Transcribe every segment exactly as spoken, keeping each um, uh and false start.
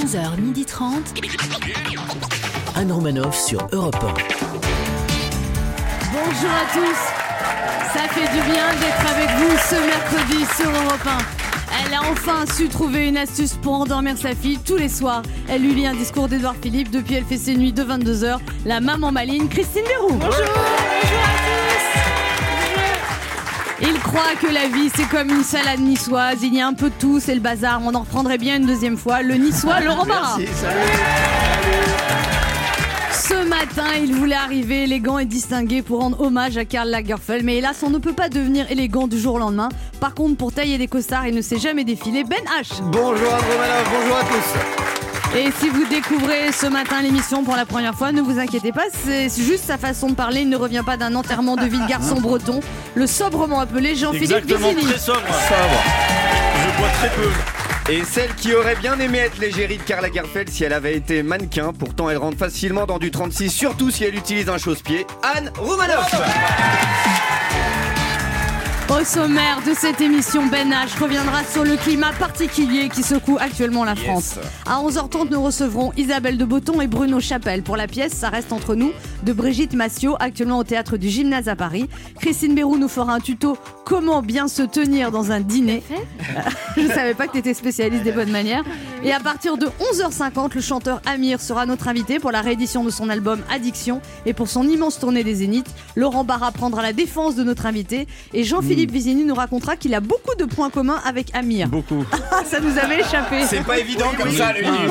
onze heures trente. Anne Romanoff sur Europe un. Bonjour à tous. Ça fait du bien d'être avec vous ce mercredi sur Europe un. Elle a enfin su trouver une astuce pour endormir sa fille tous les soirs. Elle lui lit un discours d'Édouard Philippe. Depuis, elle fait ses nuits de vingt-deux heures. La maman maligne, Christine Béroux. Bonjour, bonjour à tous. Il croit que la vie c'est comme une salade niçoise. Il y a un peu de tout, c'est le bazar. On en reprendrait bien une deuxième fois. Le niçois, Laurent Barra. Merci, salut. Ce matin, il voulait arriver élégant et distingué pour rendre hommage à Karl Lagerfeld. Mais hélas, on ne peut pas devenir élégant du jour au lendemain. Par contre, pour tailler des costards, il ne s'est jamais défilé. Ben H. Bonjour Anne Romanoff, bonjour à tous. Et si vous découvrez ce matin l'émission pour la première fois, ne vous inquiétez pas, c'est juste sa façon de parler. Il ne revient pas d'un enterrement de ville garçon breton. Le sobrement appelé Jean-Philippe Exactement, Vizini. très sobre. Sobre. Je bois très peu. Et celle qui aurait bien aimé être l'égérie de Karl Lagerfeld si elle avait été mannequin, pourtant elle rentre facilement dans du trente-six, surtout si elle utilise un chausse-pied, Anne Romanoff. Au sommaire de cette émission, Ben H reviendra sur le climat particulier qui secoue actuellement la France. Yes. À onze heures trente, nous recevrons Isabelle de Botton et Bruno Chapelle pour la pièce Ça reste entre nous de Brigitte Massiot, actuellement au théâtre du Gymnase à Paris. Christine Béroux nous fera un tuto comment bien se tenir dans un dîner. Je savais pas que tu étais spécialiste des bonnes manières. Et à partir de onze heures cinquante, le chanteur Amir sera notre invité pour la réédition de son album Addiction et pour son immense tournée des Zéniths. Laurent Barra prendra la défense de notre invité et Jean-Philippe Philippe Vizini nous racontera qu'il a beaucoup de points communs avec Amir. Beaucoup. Ça nous avait échappé. C'est pas évident comme ça, le onze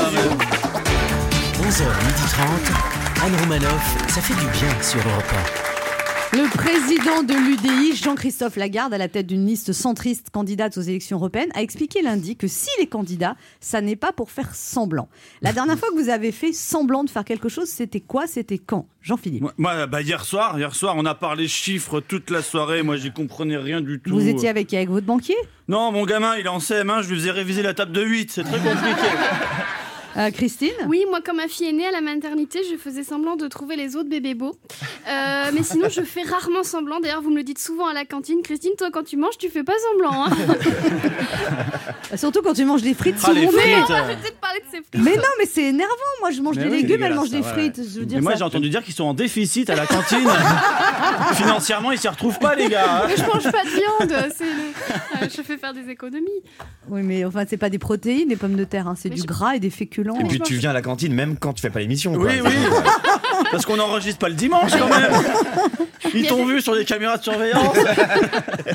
heures trente, Anne Romanoff, ça fait du bien sur Europe un. Le président de l'U D I, Jean-Christophe Lagarde, à la tête d'une liste centriste candidate aux élections européennes, a expliqué lundi que s'il est candidat, ça n'est pas pour faire semblant. La dernière fois que vous avez fait semblant de faire quelque chose, c'était quoi ? C'était quand ? Jean-Philippe. Moi, moi, bah hier soir, hier soir, on a parlé chiffres toute la soirée. Moi, j'y comprenais rien du tout. Vous étiez avec qui ? Avec votre banquier ? Non, mon gamin, il est en C M un. Je lui faisais réviser la table de huit. C'est très compliqué. Euh, Christine ? Oui, moi, quand ma fille est née à la maternité, je faisais semblant de trouver les autres bébés beaux. Euh, mais sinon, je fais rarement semblant. D'ailleurs, vous me le dites souvent à la cantine. Christine, toi, quand tu manges, tu fais pas semblant. Hein. Surtout quand tu manges des frites Ah, sous les mon nez. frites. On va arrêter de parler de ces frites. Mais non, mais c'est énervant. Moi, je mange Mais des oui, légumes, elle dégueulasse, mange des ça, frites. Je veux dire Mais moi, ça. j'ai entendu dire qu'ils sont en déficit à la cantine. Financièrement, ils s'y retrouvent pas, les gars. Mais je mange pas de viande. C'est le... euh, je fais faire des économies. Oui, mais enfin, c'est pas des protéines, des pommes de terre. Hein. C'est Mais du je- gras et des féculents. Et puis tu viens à la cantine même quand tu fais pas l'émission. quoi. Oui, oui. Parce qu'on n'enregistre pas le dimanche, quand même. Ils t'ont vu sur des caméras de surveillance. Laurent ?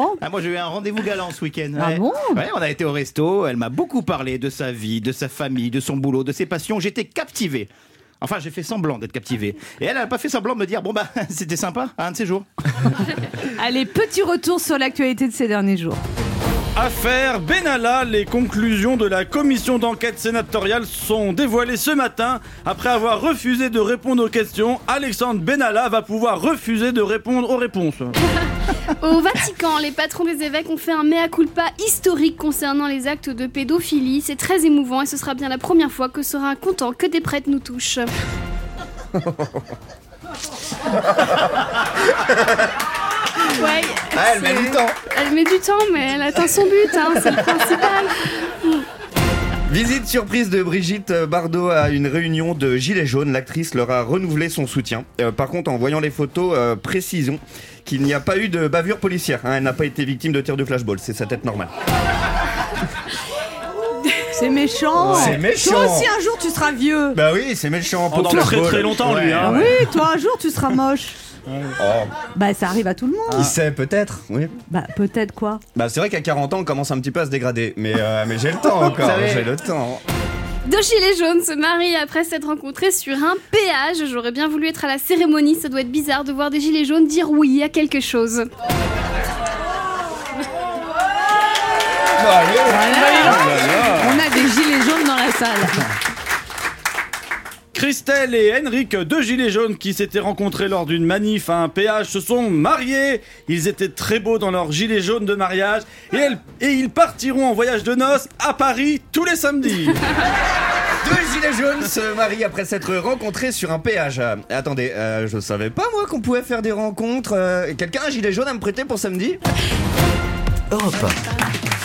Ah, moi j'ai eu un rendez-vous galant ce week-end. Ah ouais. bon ? Ouais, on a été au resto, elle m'a beaucoup parlé de sa vie, de sa famille, de son boulot, de ses passions. J'étais captivé. Enfin, j'ai fait semblant d'être captivé. Et elle n'a pas fait semblant de me dire, bon bah, c'était sympa, un de ces jours. Allez, petit retour sur l'actualité de ces derniers jours. Affaire Benalla, les conclusions de la commission d'enquête sénatoriale sont dévoilées ce matin. Après avoir refusé de répondre aux questions, Alexandre Benalla va pouvoir refuser de répondre aux réponses. Au Vatican, les patrons des évêques ont fait un mea culpa historique concernant les actes de pédophilie. C'est très émouvant et ce sera bien la première fois que sera content que des prêtres nous touchent. Ouais, Ah, elle met c'est- du temps. Elle met du temps, mais elle atteint son but, hein, c'est le principal. Visite surprise de Brigitte Bardot à une réunion de Gilets jaunes. L'actrice leur a renouvelé son soutien. Euh, par contre, en voyant les photos, euh, précisons qu'il n'y a pas eu de bavure policière. Hein. Elle n'a pas été victime de tir de flashball. C'est sa tête normale. C'est méchant. C'est méchant. Toi aussi, un jour, tu seras vieux. Bah oui, c'est méchant. Pendant Pour très très longtemps, lui. Ouais, Hein. ouais. Oui, toi, un jour, tu seras moche. Oh, Bah, ça arrive à tout le monde. qui sait, peut-être. Oui. Bah, peut-être quoi. Bah c'est vrai qu'à quarante ans, on commence un petit peu à se dégrader. Mais, euh, mais j'ai le temps encore. savez. J'ai le temps. Deux gilets jaunes se marient après s'être rencontrés sur un péage. J'aurais bien voulu être à la cérémonie, ça doit être bizarre de voir des gilets jaunes dire oui à quelque chose. On a des gilets jaunes dans la salle. Christelle et Henrik, deux gilets jaunes qui s'étaient rencontrés lors d'une manif à un péage, se sont mariés. Ils étaient très beaux dans leurs gilets jaunes de mariage et, elles- et ils partiront en voyage de noces à Paris tous les samedis. Deux gilets jaunes se marient après s'être rencontrés sur un péage. Euh, attendez, euh, je savais pas moi qu'on pouvait faire des rencontres. Euh, quelqu'un a un gilet jaune à me prêter pour samedi ?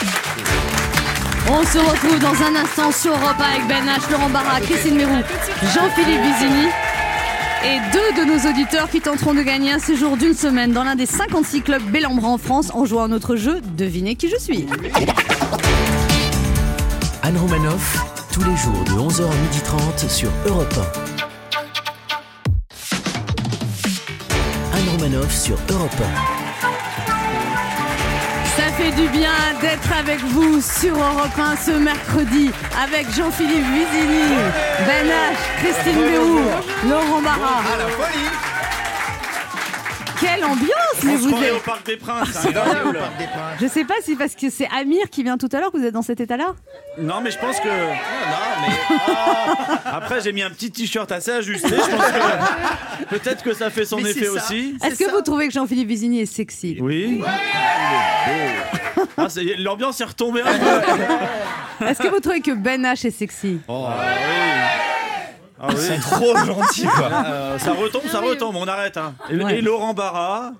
Europe un. On se retrouve dans un instant sur Europe un avec Ben H, Laurent Barra, Christine Mérou, Jean-Philippe Vizini et deux de nos auditeurs qui tenteront de gagner un séjour d'une semaine dans l'un des cinquante-six clubs Bellambra en France en jouant à notre jeu Devinez qui je suis. Anne Romanoff, tous les jours de onze heures à midi trente sur Europe un. Anne Romanoff sur Europe un. Ça fait du bien d'être avec vous sur Europe un ce mercredi avec Jean-Philippe Vizini, Ben H, Christine Mérou, Laurent Barra. À la folie. Quelle ambiance mais On se vous croirait êtes... au Parc des Princes. C'est incroyable. Je sais pas si parce que c'est Amir qui vient tout à l'heure que vous êtes dans cet état-là. Non, mais je pense que. Non, mais. Ah. Après, j'ai mis un petit t-shirt assez ajusté. Je pense que peut-être que ça fait son Mais effet c'est ça. aussi. Est-ce que vous trouvez que Jean-Philippe Vizini est sexy? Oui. Ah, c'est- l'ambiance est retombée un peu. Est-ce que vous trouvez que Ben H est sexy? Oh, oui. Ah oui. C'est trop gentil, quoi. Euh, ça retombe, ça retombe, on arrête. Hein. Et, Ouais. et Laurent Barra.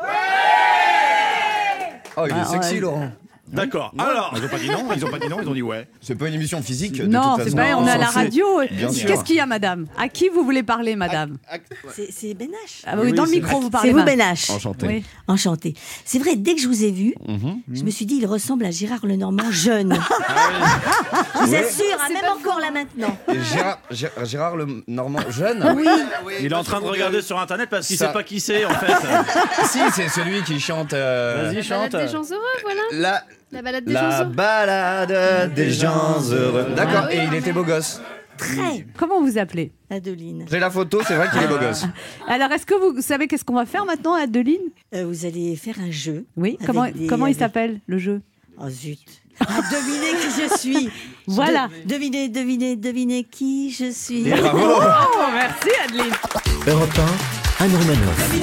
Oh, il est Ah, sexy, ouais. Laurent. D'accord. Alors, Ils ont pas dit non, ils ont pas dit non, ils ont dit ouais. C'est pas une émission physique. de Non, toute c'est façon. pas. On est à la censé. radio. Bien sûr. Qu'est-ce qu'il y a, madame? À qui vous voulez parler, madame? C'est, c'est Ben H. Ah bah oui, Oui, dans le c'est micro, vous parlez. C'est vous madame. Ben H. Enchanté. Oui. Enchanté. C'est vrai, dès que je vous ai vu, je me suis dit, il ressemble à Gérard Lenormand jeune. Je vous assure, hein, même encore là maintenant. Et Gérard, Gérard, Gérard le Normand jeune. Oui. il est en train de regarder sur internet parce qu'il Ça- sait pas qui c'est en fait. Si, c'est celui qui chante. euh, Vas-y, La chante. balade des gens heureux, voilà. La, La balade des gens la heureux. balade des gens heureux. D'accord, Ah oui. et il était beau gosse. Très. Comment vous appelez? Adeline. J'ai la photo, c'est vrai qu'il est beau gosse. Alors, est-ce que vous savez qu'est-ce qu'on va faire maintenant, Adeline? Euh, vous allez faire un jeu. Oui. Avec Comment des- comment il avec- s'appelle le jeu? Oh zut. Ah, devinez qui je suis. Voilà. De- devinez, devinez, devinez qui je suis. Bravo. Oh, merci Adeline. Europe un, Anne Romanoff.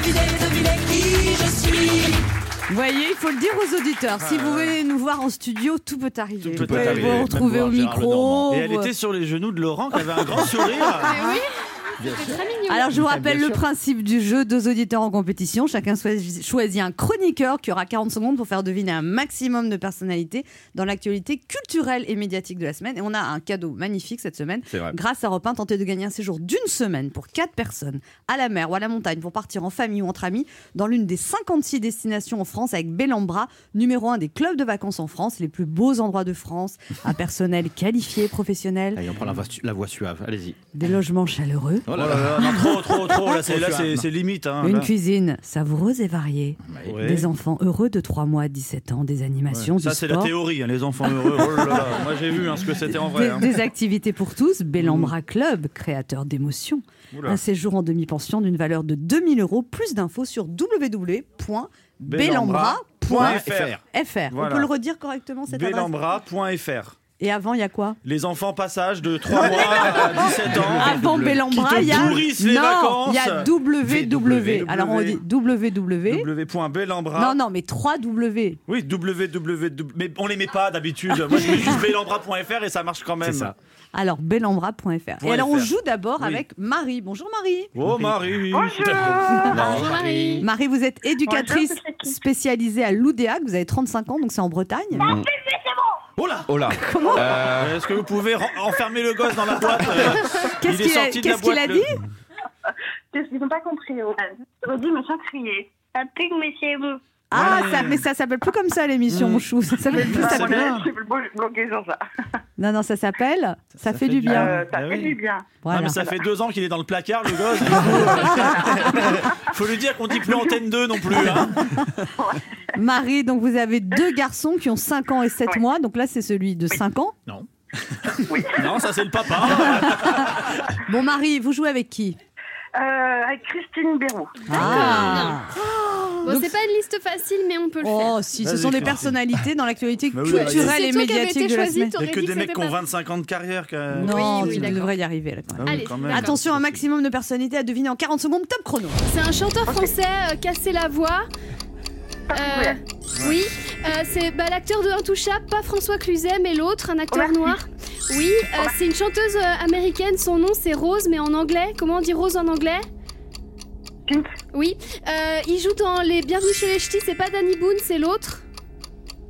Vous voyez, il faut le dire aux auditeurs. Si vous venez nous voir en studio, tout peut arriver. Tout peut vous pouvez arriver. vous Même retrouver voir au Gérard micro. Lenormand. Et elle vous- était sur les genoux de Laurent qui avait un grand sourire. Mais oui, c'était très mignon. Alors je vous rappelle le principe du jeu, deux auditeurs en compétition, chacun choisit choisit un chroniqueur qui aura quarante secondes pour faire deviner un maximum de personnalités dans l'actualité culturelle et médiatique de la semaine. Et on a un cadeau magnifique cette semaine. C'est vrai. Grâce à Europe un, tentez de gagner un séjour d'une semaine pour quatre personnes à la mer ou à la montagne pour partir en famille ou entre amis dans l'une des cinquante-six destinations en France avec Bellambra, numéro un des clubs de vacances en France, les plus beaux endroits de France, un personnel qualifié, professionnel, Allez, on prend la voix, su- la voix suave, allez-y. des logements chaleureux, Oh là là, non, trop, trop, trop. Là, c'est, là, c'est, c'est limite. Hein, une là. cuisine savoureuse et variée. Ouais. Des enfants heureux de trois mois à dix-sept ans, des animations, Ça, du c'est la sport, théorie, hein, les enfants heureux. Oh là là. Moi, j'ai vu hein, ce que c'était en vrai. des, hein. des activités pour tous, Bellambra Club, créateur d'émotions. Oula. Un séjour en demi-pension d'une valeur de deux mille euros. Plus d'infos sur w w w point bellambra point f r. Voilà. On peut le redire correctement cette adresse. Bellambra point f r. Et avant, il y a quoi? Les enfants passage de trois mois à dix-sept ans. Avant Bellambra, Qui te il y a pourrissent les non, vacances. il y a w w. Alors on dit w w. w.bellambra. Non, non, mais trois W. Oui, www. Mais on les met pas d'habitude. Moi, je mets juste bellambra point f r et ça marche quand même. C'est ça. Alors, bellambra point f r. Et Point alors, on F R. joue d'abord Oui. avec Marie. Bonjour Marie. Oh, Marie. Bonjour Marie. Marie, vous êtes éducatrice spécialisée à l'Oudéac. Vous avez trente-cinq ans, donc c'est en Bretagne. Oh là. Oh là. Comment Euh, Est-ce que vous pouvez ren- enfermer le gosse dans la boîte euh, Qu'est-ce il est qu'il a, sorti de la qu'est-ce qu'il boîte, a le- dit Ils n'ont pas compris. Redis, mais sans crier. Un truc, mais c'est bon. Ah, Ouais. ça, mais ça s'appelle plus comme ça l'émission, Mm. mon chou. Ça s'appelle plus. Ah, ça- c'est bien. Je suis bloqué sur ça. Non, non, ça s'appelle. Ça, ça fait, fait du du bien. Euh, ça Ah fait oui. du bien. Voilà. Non, mais ça fait deux ans qu'il est dans le placard, le gosse. du coup. Faut lui dire qu'on dit plus Antenne deux non plus. Hein. Marie, donc vous avez deux garçons qui ont cinq ans et sept Ouais. mois. Donc là, c'est celui de cinq ans. Non. Non, ça c'est le papa. Bon, Marie, vous jouez avec qui? Euh, avec Christine Bérou. Ah. Bon, Donc- c'est pas une liste facile, mais on peut le faire. Oh, si, ce Vas-y, sont des Christine. personnalités dans l'actualité Bah oui, culturelle Si et c'est toi qui avais médiatique été de la choisi, semaine. Il y a t'aurais que dit des que mecs qui c'était ont pas- vingt-cinq ans de carrière. que- Non, Oui, oui, tu d'accord. devrais y arriver. Là, quand même. Ah oui, Allez, quand même. Attention, un maximum de personnalités à deviner en quarante secondes. Top chrono. C'est un chanteur français, euh, Casser la voix. Euh, oui, euh, c'est bah, l'acteur de Intouchable, pas François Cluzet, mais l'autre, un acteur Merci. noir. Oui, euh, c'est une chanteuse euh, américaine, son nom c'est Rose, mais en anglais. Comment on dit Rose en anglais? Pink. Oui, euh, il joue dans Les Bienvenus chez les Ch'tis, c'est pas Danny Boone, c'est l'autre.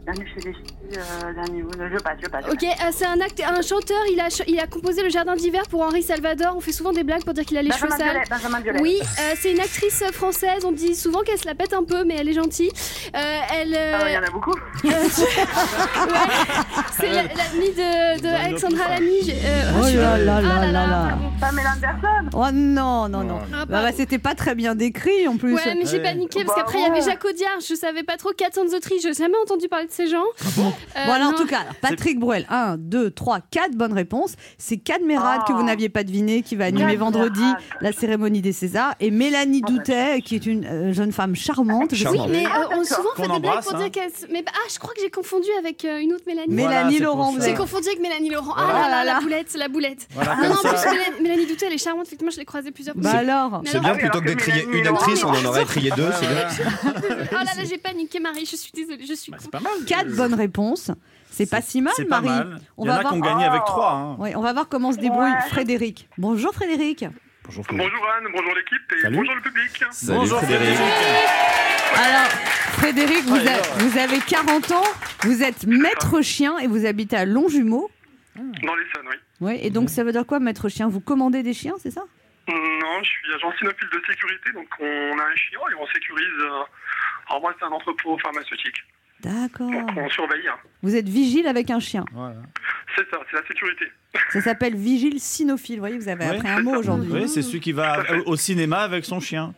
Dernier chez les filles, euh, dernier mot, je passe, je passe. Ok, euh, c'est un, acte, un chanteur, il a, ch- il a composé le jardin d'hiver pour Henri Salvador. On fait souvent des blagues pour dire qu'il a les Benjamin cheveux sales. Biolay, Benjamin Biolay. Oui, euh, c'est une actrice française. On dit souvent qu'elle se la pète un peu, mais elle est gentille. Euh, elle. euh, Ah, il y en a beaucoup. euh, ouais, c'est la- l'amie de, de Alexandra Lamy. j'ai- euh, Oh je suis- là là Ah là là là. pardon. Pamela Anderson. Oh non, non, non. Ah, Bah, pardon. bah, c'était pas très bien décrit en plus. Ouais, mais j'ai Ouais. paniqué parce Bah qu'après il y avait ouais. Jacques Audiard. Je savais pas trop. Cat on the Tree, je n'ai jamais entendu parler de ces gens. Euh, Bon, alors, en non. tout cas, alors, Patrick Bruel, un, deux, trois, quatre bonnes réponses. C'est Cadmerade Oh. que vous n'aviez pas deviné, qui va animer Cadmerade. vendredi la cérémonie des Césars. Et Mélanie Oh, bah, Doutet, qui est une euh, jeune femme charmante. Je sais- Oui, Charmant. mais euh, on d'accord. souvent Qu'on fait des blagues embrasse, pour hein. dire qu'elle. se- Mais bah, ah, je crois que j'ai confondu avec euh, une autre Mélanie. Voilà, Mélanie c'est pour Laurent, ça. vous J'ai avez... confondu avec Mélanie Laurent. Ah Oh là là là, là. la boulette, c'est la boulette. Voilà, Non, non, en comme plus, ça. Mélanie, Mélanie Doutet, elle est charmante. Effectivement, je l'ai croisée plusieurs fois. Bah alors Mais C'est alors- bien, Ah oui, plutôt alors que de que crier Mélanie une Laurent, actrice, on mais en bon. aurait crié deux, c'est bien. Oh là là, j'ai paniqué, Marie. Je suis désolée, je suis con. C'est pas mal. Quatre bonnes réponses. C'est pas si mal, C'est pas Marie. mal. On Il y en va a voir... qui ont gagné avec trois. Hein. Ouais, on va voir comment se débrouille Ouais. Frédéric. Bonjour Frédéric. Bonjour Bonjour Anne, bonjour l'équipe et Salut. bonjour le public. Salut Bonjour Frédéric. Alors, Frédéric, vous, Ouais, a- alors. vous avez quarante ans, vous êtes maître chien et vous habitez à Longjumeau. Dans l'Essonne, oui. Ouais, et donc ça veut dire quoi, maître chien? Vous commandez des chiens, c'est ça? Non, je suis agent cynophile de sécurité, donc on a un chien et on sécurise. euh, Alors moi, c'est un entrepôt pharmaceutique, D'accord. donc on surveille. hein. Vous êtes vigile avec un chien. Voilà. C'est ça, c'est la sécurité. Ça s'appelle vigile cynophile. Vous voyez, vous avez Ouais. appris un mot aujourd'hui. Oui, c'est celui qui va au- au cinéma avec son chien.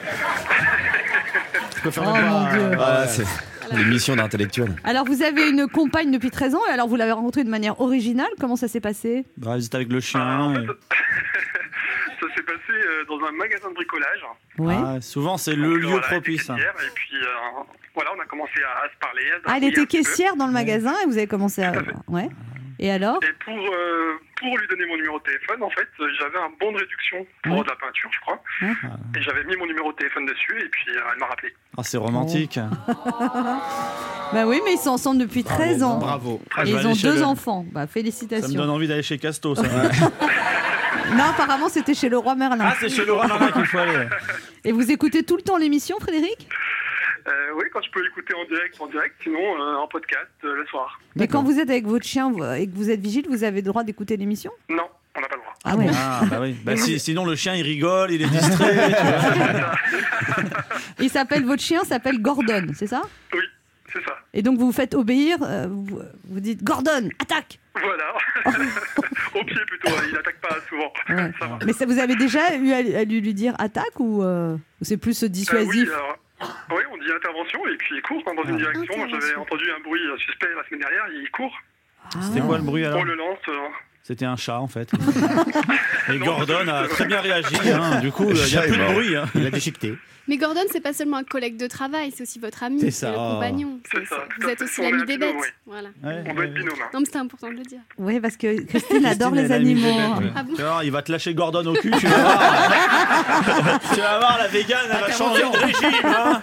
Je peux faire Oh le pas, mon Dieu. euh, Ah, c'est l'émission d'intellectuel. Alors, vous avez une compagne depuis treize ans et alors vous l'avez rencontrée de manière originale. Comment ça s'est passé? Bah, ils étaient avec le Euh, chien. en fait, et- ça s'est passé euh, dans un magasin de bricolage. Ouais. Ah, souvent, c'est le Donc, lieu voilà, propice. elle était caissière, et puis euh, voilà, on a commencé à, à se parler. à se Ah, elle débrouiller était un petit peu. caissière dans le magasin et vous avez commencé à... Ouais. Et alors? Et pour, euh, pour lui donner mon numéro de téléphone, en fait, euh, j'avais un bon de réduction pour Ouais. de la peinture, je crois. Ouais. Et j'avais mis mon numéro de téléphone dessus, et puis euh, elle m'a rappelé. Ah, c'est romantique. Bah oui, mais ils sont ensemble depuis treize ans. Bravo. Ah, je Et vais ils ont aller chez deux le- enfants. Bah, Ça me félicitations. donne envie d'aller chez Casto, ça. Non, apparemment, c'était chez Leroy Merlin. Ah, c'est chez Laurent Marin qu'il faut aller. Et vous écoutez tout le temps l'émission, Frédéric? Euh, oui, quand je peux l'écouter en direct, en direct, sinon euh, en podcast euh, le soir. Mais quand vous êtes avec votre chien vous- et que vous êtes vigile, vous avez le droit d'écouter l'émission? Non, on n'a pas le droit. Ah ouais. Ah, bah oui. Bah, si- sinon, le chien, il rigole, il est distrait. tu vois. Il s'appelle, votre chien s'appelle Gordon, c'est ça? Oui, c'est ça. Et donc vous vous faites obéir, euh, vous, vous dites Gordon, attaque! Voilà. Au pied plutôt, hein, il attaque pas souvent. Ouais. Ça va. Mais ça, vous avez déjà eu à, à lui, lui dire attaque ou, euh, ou c'est plus Euh, dissuasif? oui, alors, oui, on dit intervention et puis il court hein, dans une direction. Moi, j'avais entendu un bruit euh, suspect la semaine dernière, il court. Ah. C'était quoi le bruit alors? On le lance. euh, C'était un chat en fait. Et Gordon a très bien réagi. Hein. Du coup, il n'y a chat est plus de mort. bruit. Hein. Il a déchiqueté. Mais Gordon, c'est pas seulement un collègue de travail, c'est aussi votre ami, C'est c'est ça. le compagnon. C'est C'est- ça, c'est- tout Vous à êtes fait. aussi On est l'ami un des binôme, bêtes. oui. Voilà. Ouais, On doit être ouais. binôme. hein. Non, mais c'était important de le dire. Oui, parce que Christine adore Christine, les elle a mis des animaux. bêtes, ouais. Ah bon Tu vas voir, il va te lâcher Gordon au cul, tu vas voir. Tu vas voir, la végane, elle va changer de régime. Hein.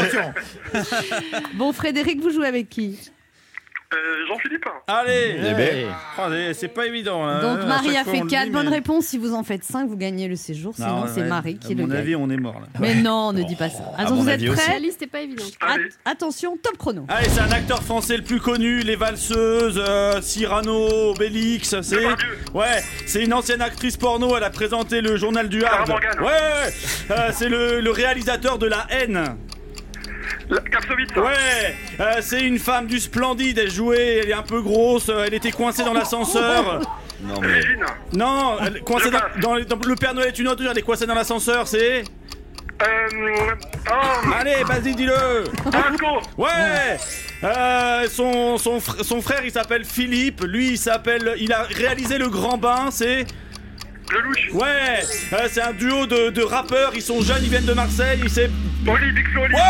Bon, Frédéric, vous jouez avec qui? Euh, Jean-Philippe. Allez, Eh ben. Ah, c'est pas évident. Là. Donc À Marie chaque a fois, fait on le quatre dit, bonnes mais- réponses. Si vous en faites cinq, vous gagnez le séjour. Sinon, Non, c'est ouais, Marie qui à le mon gagne. avis, on est mort là. Mais non, ne dis pas ça. Attends, mon vous êtes avis aussi. prêts? La liste n'est pas évidente. At- Allez. Attention, top chrono. Allez, c'est un acteur français le plus connu, Les Valseuses, euh, Cyrano, Obélix, c'est... Depardieu. Ouais, c'est une ancienne actrice porno, elle a présenté le journal du Hard. Sarah Morgan. Ouais, euh, c'est le, le réalisateur de La Haine. La- Karsovitz. Ouais, euh, c'est une femme du Splendide, elle jouait, elle est un peu grosse, euh, elle était coincée dans l'ascenseur. Non mais. Régine. Non, elle, coincée Je dans, passe. dans les- dans- le Père Noël est une autre, elle est coincée dans l'ascenseur, c'est... Euh, oh, Allez, vas-y, dis-le. Marco. Ouais, euh, son, son, fr- son frère il s'appelle Philippe, lui il s'appelle, il a réalisé Le Grand Bain, c'est... Lelouch. Ouais, euh, c'est un duo de, de rappeurs, ils sont jeunes, ils viennent de Marseille, c'est... Oli, Big Flo, Oli. Ouais,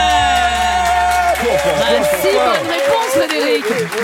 Bah, si, bonne réponse, Frédéric.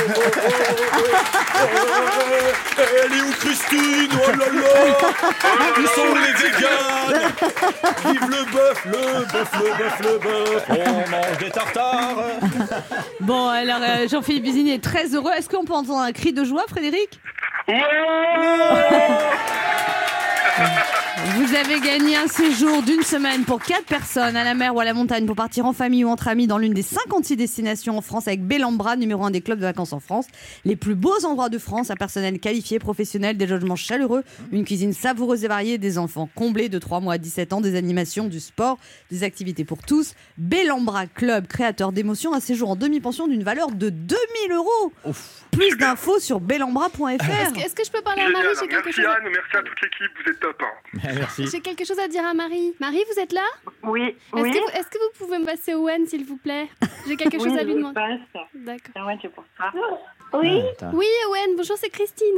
Elle est où Christine? Oh là là. Ils sont où les véganes? Vive le bœuf, le bœuf, le bœuf, le bœuf. On mange des tartares. Bon, alors euh, Jean-Philippe Bizini est très heureux. Est-ce qu'on peut entendre un cri de joie, Frédéric? Ouais. Vous avez gagné un séjour d'une semaine pour quatre personnes à la mer ou à la montagne pour partir en famille ou entre amis dans l'une des cinquante-six destinations en France avec Bellambra, numéro un des clubs de vacances en France. Les plus beaux endroits de France, un personnel qualifié, professionnel, des logements chaleureux, une cuisine savoureuse et variée, des enfants comblés de trois mois à dix-sept ans, des animations, du sport, des activités pour tous. Bellambra Club, créateur d'émotions, un séjour en demi-pension d'une valeur de deux mille euros. Ouf. Plus d'infos sur bellambra point f r. Est-ce que, est-ce que je peux parler à Marie? J'ai quelque Merci chose à... Anne, merci à toute l'équipe, vous êtes top. Hein. Merci. J'ai quelque chose à dire à Marie. Marie, vous êtes là? Oui, Est-ce oui. que, vous, est-ce que vous pouvez me passer Owen, s'il vous plaît? J'ai quelque chose oui, à lui je demander. passe. D'accord. Ah ouais, c'est pour ça. Oui. Oui, Owen, bonjour, c'est Christine.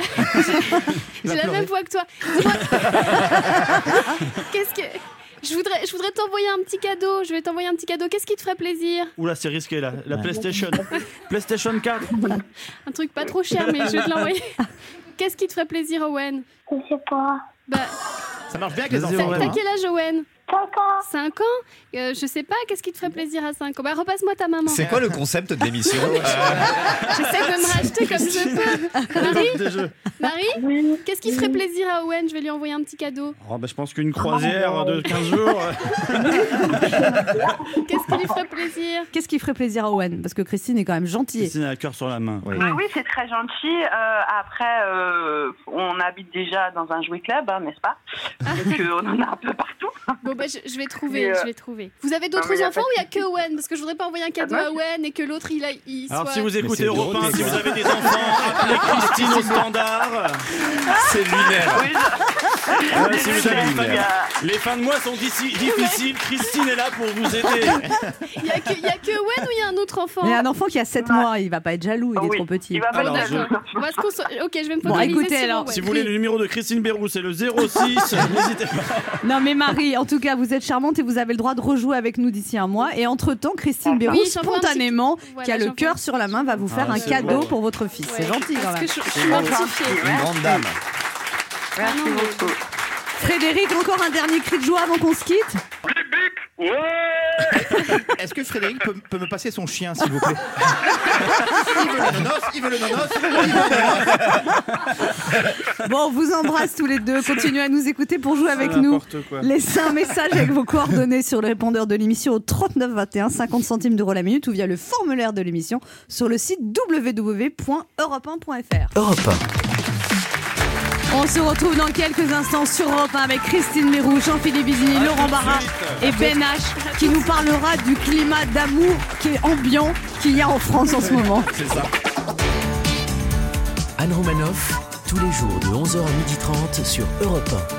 J'ai la même voix que toi. Dis-moi... Qu'est-ce que... Je voudrais, je voudrais t'envoyer un petit cadeau. Je vais t'envoyer un petit cadeau. Qu'est-ce qui te ferait plaisir? Oula, c'est risqué là. La PlayStation. PlayStation quatre. Un truc pas trop cher, mais je vais te l'envoyer. Qu'est-ce qui te ferait plaisir, Owen? Je sais pas. Bah, Ça marche bien avec les Vas-y, enfants. Owen. t'as quel âge, Owen? cinq ans. cinq ans euh, Je sais pas, qu'est-ce qui te ferait plaisir à cinq ans? Bah, repasse-moi ta maman. C'est quoi le concept de l'émission? J'essaie de me racheter comme je peux. Marie, Des jeux. Marie, Oui. qu'est-ce qui ferait plaisir à Owen? Je vais lui envoyer un petit cadeau. Oh, bah, je pense qu'une croisière de quinze jours. Qu'est-ce qui lui ferait plaisir? Qu'est-ce qui ferait plaisir à Owen? Parce que Christine est quand même gentille. Christine a le cœur sur la main. Oui. Oui, oui, c'est très gentil. Euh, après, euh, on habite déjà dans un jouet club, hein, n'est-ce pas? Donc, euh, on en a un peu partout. Bon, bah, je, je vais trouver, Mais, euh, je vais trouver. Vous avez d'autres non, mais y a enfants pas ou il y a de que Owen? Parce que je voudrais pas envoyer un cadeau Ah, à Owen et que l'autre, il, a, il Alors soit... si vous c'est écoutez Europe un, Dorothée, si quoi. vous avez des enfants, appelez Christine au standard. C'est lunaire. Oui, je- Ouais, si vous avez une il y famille. a- Les fins de mois sont d'ici- difficiles. Christine est là pour vous aider. Il y a que, il y a que Owen ou il y a un autre enfant? Mais un enfant qui a sept mois, il va pas être jaloux, il est Oui, trop petit. il va pas Alors, être je- d'accord. On va se concentrer. Ok, je vais me Bon, focaliser écoutez, sur alors, Owen. Si vous voulez le numéro de Christine Bérou, c'est le zéro six. N'hésitez pas. Non mais Marie, en tout cas, vous êtes charmante et vous avez le droit de rejouer avec nous d'ici un mois. Et entre-temps, Christine Bérou, Oui, j'envoie un petit- spontanément, Voilà, qui a le j'envoie- cœur sur la main, va vous faire Ah, un c'est cadeau beau. pour votre fils. C'est Ouais, gentil quand Parce même. que je, je suis mortifiée. Une grande dame. Merci Ah non, mais- beaucoup. Frédéric, encore un dernier cri de joie avant qu'on se quitte? Bip bip. Ouais. Est-ce que Frédéric peut, peut me passer son chien, s'il vous plaît? Il veut le nonos, il veut le nonos, il veut le nonos. Bon, on vous embrasse tous les deux. Continuez à nous écouter pour jouer avec C'est nous. n'importe quoi. Laissez un message avec vos coordonnées sur le répondeur de l'émission au trente-neuf vingt et un, cinquante centimes d'euros la minute, ou via le formulaire de l'émission sur le site w w w point europe un point f r. Europe un. On se retrouve dans quelques instants sur Europe un avec Christine Bérou, Jean-Philippe Vizini, Laurent Barra et Ben H qui nous parlera du climat d'amour qui est ambiant qu'il y a en France en ce moment. C'est ça. Anne Romanoff, tous les jours de onze heures à midi trente sur Europe un.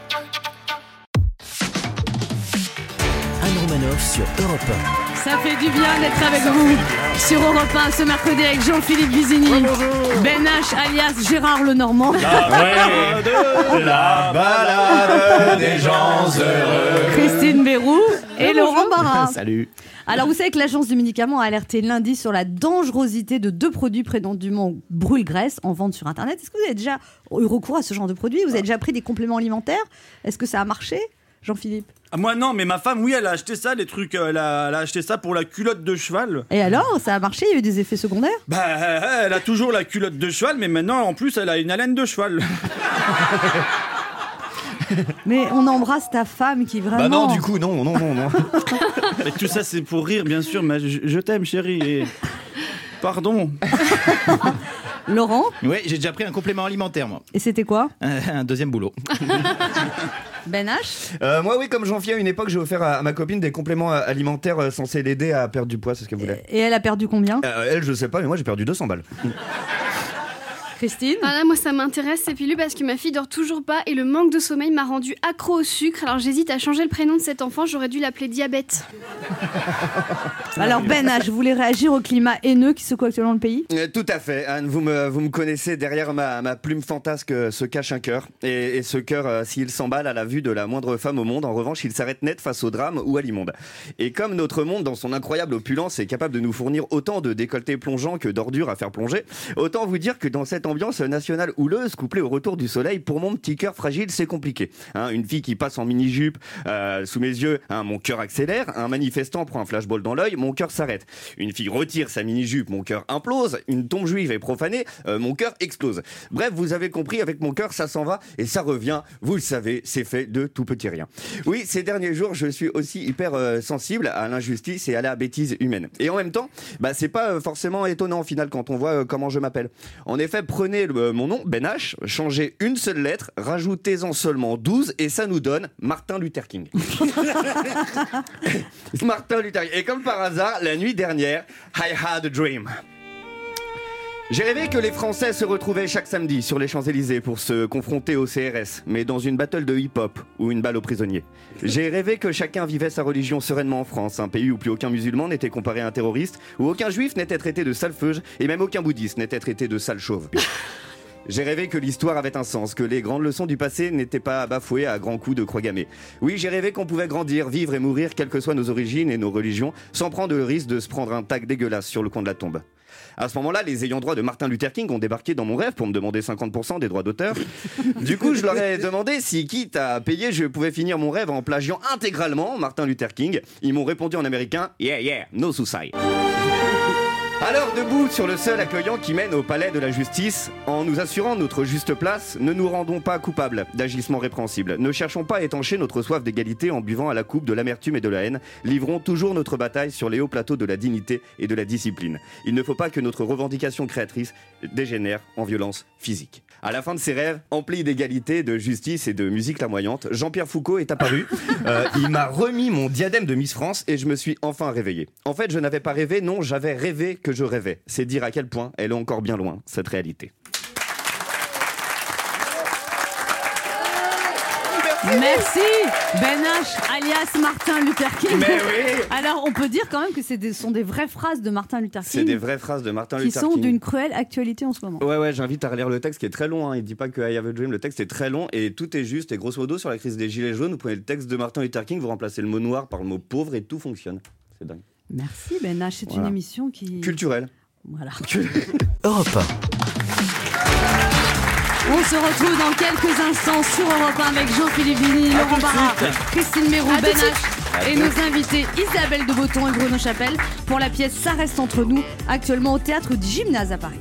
Anne Romanoff sur Europe un. Ça fait du bien d'être avec vous sur Europe un ce mercredi avec Jean-Philippe Vizini, Ben H alias Gérard Lenormand, La balade des gens heureux. Christine Bérou et Laurent Barra. Salut. Alors vous savez que l'agence du médicament a alerté lundi sur la dangerosité de deux produits prétendument brûle-graisse en vente sur Internet. Est-ce que vous avez déjà eu recours à ce genre de produits? Vous avez déjà pris des compléments alimentaires? Est-ce que ça a marché, Jean-Philippe? Ah, moi non, mais ma femme, oui, elle a acheté ça, les trucs, euh, elle a, elle a acheté ça pour la culotte de cheval. Et alors, ça a marché? Il y a eu des effets secondaires? Bah, elle a toujours la culotte de cheval, mais maintenant, en plus, elle a une haleine de cheval. Mais on embrasse ta femme qui vraiment... Bah non, du coup, non, non, non, non. Et tout ça, c'est pour rire, bien sûr, mais je, je t'aime, chérie. Et... Pardon. Laurent? Oui, j'ai déjà pris un complément alimentaire, moi. Et c'était quoi? Euh, un deuxième boulot. Ben H? Euh, moi, oui, comme j'en fais à une époque, j'ai offert à, à ma copine des compléments euh, alimentaires euh, censés l'aider à perdre du poids, c'est ce qu'elle voulait. Et elle a perdu combien? Euh, elle, je sais pas, mais moi j'ai perdu deux cents balles. Christine? Ah là, moi, ça m'intéresse ces pilules parce que ma fille dort toujours pas et le manque de sommeil m'a rendu accro au sucre. Alors j'hésite à changer le prénom de cet enfant. J'aurais dû l'appeler Diabète. Alors Ben H, vous voulez réagir au climat haineux qui secoue actuellement le pays? Euh, tout à fait, Anne, vous me, vous me connaissez, derrière ma, ma plume fantasque euh, se cache un cœur. Et, et ce cœur, euh, s'il s'emballe à la vue de la moindre femme au monde, en revanche, il s'arrête net face au drame ou à l'immonde. Et comme notre monde, dans son incroyable opulence, est capable de nous fournir autant de décolletés plongeants que d'ordures à faire plonger, autant vous dire que dans cet ambiance nationale houleuse couplée au retour du soleil. Pour mon petit cœur fragile, c'est compliqué. Hein, une fille qui passe en mini-jupe euh, sous mes yeux, hein, mon cœur accélère. Un manifestant prend un flashball dans l'œil, mon cœur s'arrête. Une fille retire sa mini-jupe, mon cœur implose. Une tombe juive est profanée, euh, mon cœur explose. Bref, vous avez compris, avec mon cœur, ça s'en va et ça revient. Vous le savez, c'est fait de tout petit rien. Oui, ces derniers jours, je suis aussi hyper euh, sensible à l'injustice et à la bêtise humaine. Et en même temps, bah, c'est pas euh, forcément étonnant au final quand on voit euh, comment je m'appelle. En effet, prenez le, euh, mon nom, Ben H, changez une seule lettre, rajoutez-en seulement douze et ça nous donne Martin Luther King. Martin Luther King. Et comme par hasard, la nuit dernière, I had a dream. J'ai rêvé que les Français se retrouvaient chaque samedi sur les Champs-Élysées pour se confronter au C R S, mais dans une battle de hip-hop ou une balle aux prisonniers. J'ai rêvé que chacun vivait sa religion sereinement en France, un pays où plus aucun musulman n'était comparé à un terroriste, où aucun juif n'était traité de sale feuge et même aucun bouddhiste n'était traité de sale chauve. J'ai rêvé que l'histoire avait un sens, que les grandes leçons du passé n'étaient pas bafouées à grands coups de croix gammée. Oui, j'ai rêvé qu'on pouvait grandir, vivre et mourir, quelles que soient nos origines et nos religions, sans prendre le risque de se prendre un tag dégueulasse sur le coin de la tombe. À ce moment-là, les ayants droit de Martin Luther King ont débarqué dans mon rêve pour me demander cinquante pour cent des droits d'auteur. Du coup, je leur ai demandé si, quitte à payer, je pouvais finir mon rêve en plagiant intégralement Martin Luther King. Ils m'ont répondu en américain « Yeah, yeah, no suicide ». Alors, debout sur le seul accueillant qui mène au palais de la justice, en nous assurant notre juste place, ne nous rendons pas coupables d'agissements répréhensibles. Ne cherchons pas à étancher notre soif d'égalité en buvant à la coupe de l'amertume et de la haine. Livrons toujours notre bataille sur les hauts plateaux de la dignité et de la discipline. Il ne faut pas que notre revendication créatrice dégénère en violence physique. À la fin de ses rêves, emplis d'égalité, de justice et de musique larmoyante, Jean-Pierre Foucault est apparu. Euh, il m'a remis mon diadème de Miss France et je me suis enfin réveillé. En fait, je n'avais pas rêvé, non, j'avais rêvé que je rêvais. C'est dire à quel point elle est encore bien loin, cette réalité. Merci Ben H, alias Martin Luther King. Mais oui. Alors on peut dire quand même que ce sont des vraies phrases de Martin Luther King. C'est des vraies phrases de Martin qui Luther sont King. d'une cruelle actualité en ce moment. Ouais ouais, j'invite à relire le texte qui est très long, hein. Il dit pas que I have a dream, le texte est très long et tout est juste. Et grosso modo sur la crise des gilets jaunes, vous prenez le texte de Martin Luther King, vous remplacez le mot noir par le mot pauvre et tout fonctionne. C'est dingue. Merci Ben H, c'est Voilà. une émission qui... Culturelle. Voilà. Europe un. On se retrouve dans quelques instants sur Europe un avec Jean-Philippe Vigny, Laurent Barra, Christine Mérou, À tout Ben de H et nos invités Isabelle de Botton et Bruno Chapelle pour la pièce Ça reste entre nous, actuellement au théâtre du Gymnase à Paris.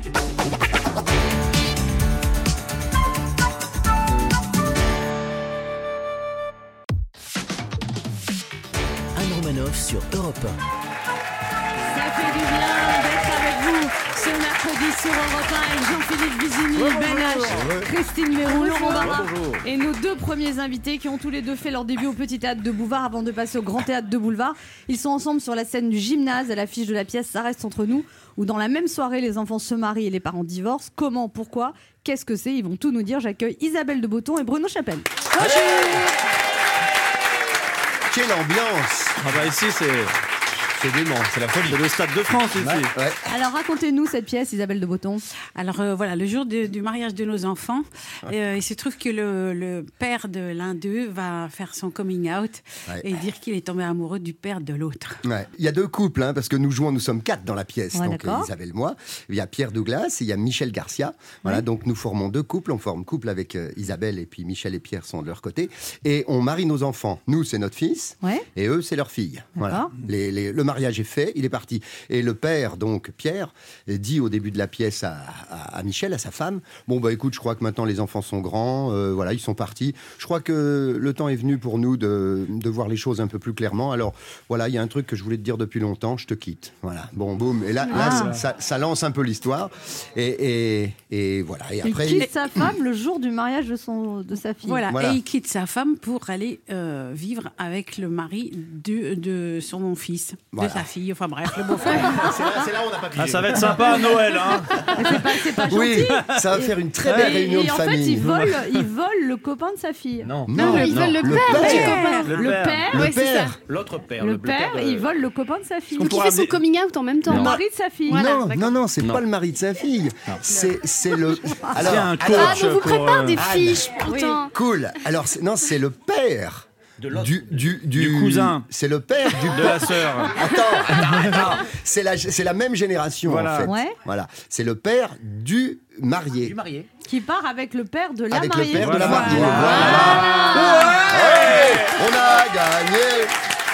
Anne Romanoff sur Europe un. Ça fait du bien d'être avec vous ce mercredi sur Europe un avec Jean-Philippe Vizini, Ben H, Christine Mérou, Laurent Barra et nos deux premiers invités qui ont tous les deux fait leur début au Petit Théâtre de Boulevard avant de passer au Grand Théâtre de Boulevard. Ils sont ensemble sur la scène du Gymnase à l'affiche de la pièce Ça reste entre nous où dans la même soirée les enfants se marient et les parents divorcent. Comment, pourquoi, qu'est-ce que c'est? Ils vont tout nous dire. J'accueille Isabelle de Botton et Bruno Chapelle. Quelle ambiance! Ah bah ici c'est... C'est dément, c'est la folie. C'est le Stade de France ici. Ouais, ouais. Alors racontez-nous cette pièce, Isabelle de Botton. Alors euh, voilà, le jour de- du mariage de nos enfants, euh, il se trouve que le, le père de l'un d'eux va faire son coming out Ouais. et dire qu'il est tombé amoureux du père de l'autre. Ouais. Il y a deux couples, hein, parce que nous jouons, nous sommes quatre dans la pièce. Ouais, donc d'accord. euh, Isabelle, moi. Il y a Pierre Douglas et il y a Michel Garcia. Voilà, Ouais. donc nous formons deux couples. On forme couple avec euh, Isabelle et puis Michel et Pierre sont de leur côté. Et on marie nos enfants. Nous, c'est notre fils. Ouais. Et eux, c'est leur fille. Voilà. Les- les- le mariage est fait, il est parti. Et le père, donc Pierre, dit au début de la pièce à, à- à Michel, à sa femme, bon bah écoute, je crois que maintenant les enfants sont grands, euh, voilà, ils sont partis. Je crois que le temps est venu pour nous de, de voir les choses un peu plus clairement. Alors voilà, il y a un truc que je voulais te dire depuis longtemps, je te quitte. Voilà, bon boum. Et là, là, Ah. ça, ça- ça lance un peu l'histoire. Et, et, et voilà. Et Il après, Il quitte sa femme le jour du mariage de, son, de sa fille. Voilà. Voilà. Et il quitte sa femme pour aller euh, vivre avec le mari de, de son fils, Voilà. de sa fille, enfin bref, le beau-frère. C'est là, c'est là où on n'a pas pigé. Ah, ça va être sympa à Noël, hein. C'est pas, c'est pas gentil. oui, ça va faire une très belle Et- réunion et de en famille. fait, il vole, il vole le copain de sa fille. Non. Non, Non, ils non, veulent le, le père, père. du copain. Le Le père. père, Le Ouais, c'est ça. père. L'autre père. le père, de- il vole le copain de sa fille. Donc il fait son coming out en même temps. Le mari de sa fille. Voilà, non, d'accord. non, non, c'est Non. pas le mari de sa fille. C'est, c'est le. Il y a un alors, coach Ah, donc vous pour, prépare euh, des Anne. fiches, putain. cool. Alors, c'est- non, c'est le père De l'autre. du, du, Du cousin. C'est le père du De la sœur. Attends, attends, attends. C'est la, c'est la même génération Voilà. en fait. Ouais. Voilà. C'est le père du marié. Du marié. Qui part avec le père de la Avec mariée. le père de la Voilà. mariée. Voilà. Voilà. Ouais, on a gagné.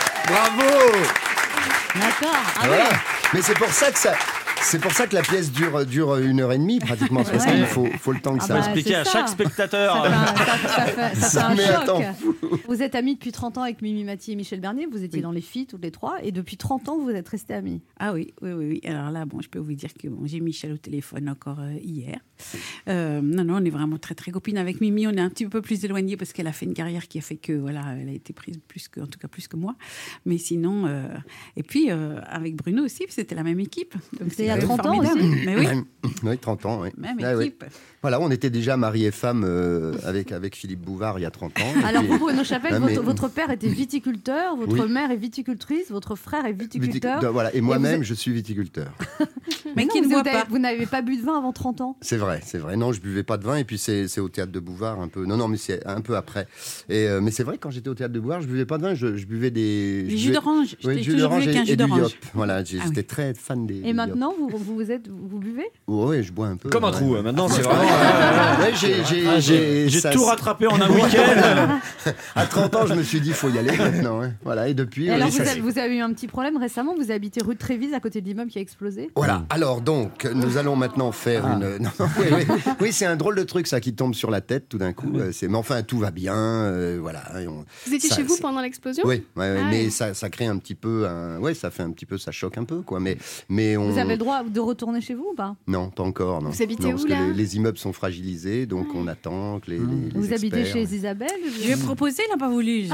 Bravo. D'accord. Ah Voilà. ouais. Mais c'est pour ça que ça. C'est pour ça que la pièce dure, dure une heure et demie pratiquement, parce Ouais. qu'il faut, faut le temps que Ah ça. bah, Expliquer à c'est ça. chaque spectateur. Ça, fait- ça- ça fait, ça fait Ça un met un temps choc. Vous êtes amis depuis trente ans avec Mimi Mati et Michel Bernier. Vous étiez Oui. dans les filles toutes les trois. Et depuis trente ans, vous êtes restés amis. Ah oui, oui, oui, oui. Alors là, bon, je peux vous dire que bon, j'ai Michel au téléphone encore euh, hier. Euh, non, non, on est vraiment très, très copines. Avec Mimi, on est un petit peu plus éloignés parce qu'elle a fait une carrière qui a fait que, voilà, elle a été prise plus que, en tout cas, plus que moi. Mais sinon, euh, et puis euh, avec Bruno aussi, c'était la même équipe. Donc C'était il y a euh, trente ans formidable. aussi. Mais oui, Même- oui, trente ans, oui. même Ah oui. équipe. Voilà, on était déjà mari et femme euh, avec, avec Philippe Bouvard il y a trente ans. Et Alors, puis- vous, Bruno Chapelle, Ah, votre, mais- votre père était viticulteur, votre Oui. mère est viticultrice, votre frère est viticulteur. Vitic- Voilà, et vous moi-même, êtes- je suis viticulteur. Mais non, qui ne vous boit avez- pas. Vous n'avez pas bu de vin avant trente ans. C'est vrai, c'est vrai. Non, je buvais pas de vin, et puis c'est c'est au théâtre de Bouvard un peu. Non, non, mais c'est un peu après. Et, euh, mais c'est vrai, quand j'étais au théâtre de Bouvard, je buvais pas de vin, je, je buvais des. Du je jus buvais- d'orange. Oui, J'étais du jus toujours d'orange avec et, un jus et du d'orange. yop. Voilà, j'ai- Ah j'étais oui. très fan des. Et maintenant, vous, vous, êtes, vous buvez Oui, je bois un peu. Comme un ouais. trou, hein. Maintenant, c'est Ouais, vraiment. ouais, j'ai- j'ai- Ah, J'ai j'ai ça- tout rattrapé en un week-end. À trente ans, je me suis dit, il faut y aller maintenant. hein. Voilà, et depuis. Et oui, alors, ça vous s'est- avez, vous avez eu un petit problème récemment. Vous habitez rue de Trévise, à côté de l'immeuble qui a explosé. Voilà. Alors donc, nous allons maintenant faire Ah. une. Non, non, oui, oui. Oui, c'est un drôle de truc ça qui tombe sur la tête tout d'un coup. Euh, C'est, mais enfin, tout va bien. euh, voilà. Et on- Vous étiez ça- chez vous c'est- pendant l'explosion? Oui, ouais, ouais, Ah mais ouais. ça, ça crée un petit peu, un... ouais, ça fait un petit peu, ça choque un peu, quoi. Mais, mais on. Vous avez le droit de retourner chez vous ou pas? Non, pas encore. Non. Vous habitez Non, où, parce que là les, les immeubles sont fragilisés, donc on attend que les. les- les Vous habitez experts- chez Isabelle? Je lui ai proposé, il n'a pas voulu.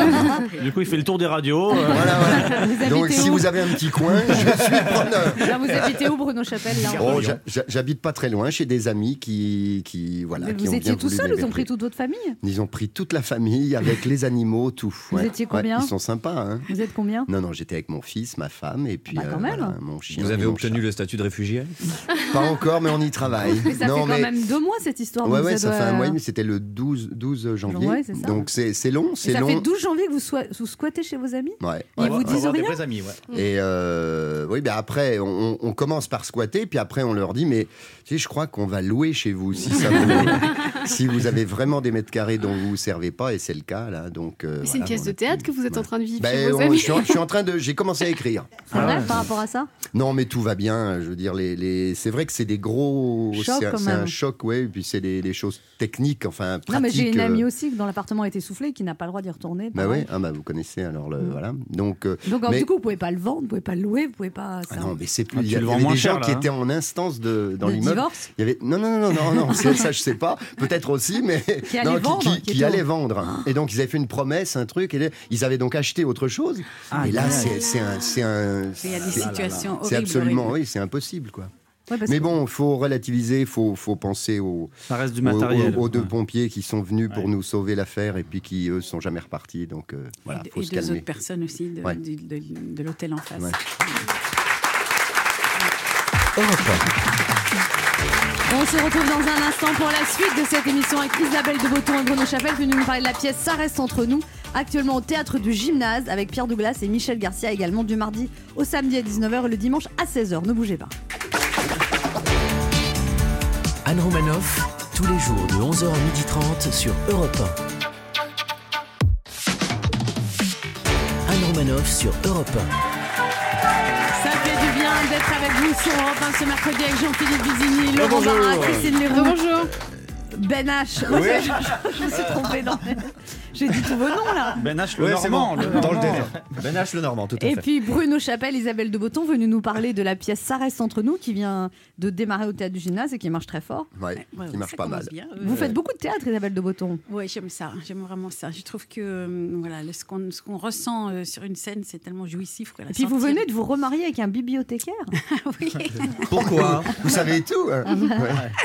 Du coup, il fait le tour des radios. euh, Voilà, voilà. Vous Donc, habitez si où vous avez un petit coin, je suis preneur. Là, vous habitez où, Bruno Chapelle là, Oh, j'ha- j'ha- j'habite pas très loin, chez des amis qui, qui voilà. Mais qui vous ont étiez bien tout voulu seul, ils ont m'héberger. pris toute votre famille? Ils ont pris toute la famille avec les animaux, tout. Vous étiez combien? Ils sont sympas, hein. Vous êtes combien? Non, non, j'étais avec mon fils, ma femme, et puis Bah, quand euh, même. voilà, mon chien. Vous et avez mon obtenu le statut de réfugié chat. Pas encore, mais on y travaille. Mais ça non, fait quand mais... même deux mois cette histoire. Ouais, donc ouais, ça doit- fait un mois, mais c'était le douze, douze janvier. Ouais, c'est ça. Donc c'est c'est long, Et c'est ça long. fait douze janvier que vous, soi- vous squattez chez vos amis? Ouais. Ils ouais, vous ouais. disent Des rien? vrais amis, ouais. Et euh, oui, ben après, on, on commence par squatter, puis après on leur dit, mais tu sais, je crois qu'on va louer chez vous si ça vous, si vous avez vraiment des mètres carrés dont vous vous servez pas, et c'est le cas là. Donc euh, Mais c'est une voilà, pièce on de a- théâtre que vous êtes en train de vivre Ben, chez vos on- amis. je, suis en, je suis en train de, j'ai commencé à écrire. C'est vrai par rapport à ça? Non, mais tout va bien. Je veux dire, les, les... c'est vrai que c'est des gros, Choc, c'est un, quand c'est même. un choc, ouais. Et puis c'est des, des choses techniques, enfin pratiques. Non, mais j'ai une euh, amie aussi dont l'appartement a été soufflé et qui n'a pas le droit d'y retourner. Bah pareil. ouais, ah bah vous connaissez alors le voilà. Donc euh, Donc, alors, mais- du coup, vous pouvez pas le vendre, vous pouvez pas le louer, vous pouvez pas. Ah ça- non, mais c'est plus. Ah, il y, tu a- le il y vends avait moins des gens cher, qui là, hein. étaient en instance de dans De l'immeuble. divorce? Il y avait non non non non non, c'est- ça je sais pas. Peut-être aussi, mais Qui allaient non, vendre, qui, qui qui étaient- allaient vendre. Et donc ils avaient fait une promesse, un truc, et ils avaient donc acheté autre chose. Ah, et là ouais. c'est c'est un c'est un. Il y a des c'est- situations horribles. C'est absolument horribles. oui, c'est impossible quoi. Ouais, parce Mais que- bon, il faut relativiser, il faut, faut penser aux, Ça reste du aux- matériel. aux- aux deux Ouais. pompiers qui sont venus pour Ouais. nous sauver l'affaire et puis qui, eux, sont jamais repartis. Donc euh, voilà, Et, il faut et se deux calmer. autres personnes aussi de, Ouais. du- de, de l'hôtel en face. Ouais. On se retrouve dans un instant pour la suite de cette émission avec Isabelle de Botton et Bruno Chapelle venus nous parler de la pièce Ça reste entre nous, actuellement au théâtre du Gymnase avec Pierre Douglas et Michel Garcia également du mardi au samedi à dix-neuf heures et le dimanche à seize heures. Ne bougez pas. Anne Romanoff, tous les jours de onze heures à midi trente sur Europe un. Anne Romanoff sur Europe un. Ça fait du bien d'être avec vous sur Europe un ce mercredi avec Jean-Philippe Vizini, Laurent Bonjour. Barra, Christine Leroux, Bonjour. Ben H. Ouais, je, je- je me suis trompée dans les- J'ai dit tous vos noms là. Ben H, le Ouais, c'est Normand. bon. le Dans le Normand. délire. Ben H, le Normand, tout à Et fait. puis Bruno Chapelle, Isabelle de Botton venus nous parler de la pièce Ça reste entre nous qui vient de démarrer au théâtre du Gymnase et qui marche très fort. Ouais, Ouais, qui ouais, marche ça pas commence mal. bien. Vous Euh, faites beaucoup de théâtre, Isabelle de Botton. Oui, j'aime ça, j'aime vraiment ça. Je trouve que euh, voilà, le- ce qu'on ce qu'on ressent euh, sur une scène, c'est tellement jouissif. Et puis vous venez de vous remarier avec un bibliothécaire. Oui. Pourquoi Vous savez tout. hein. Ouais.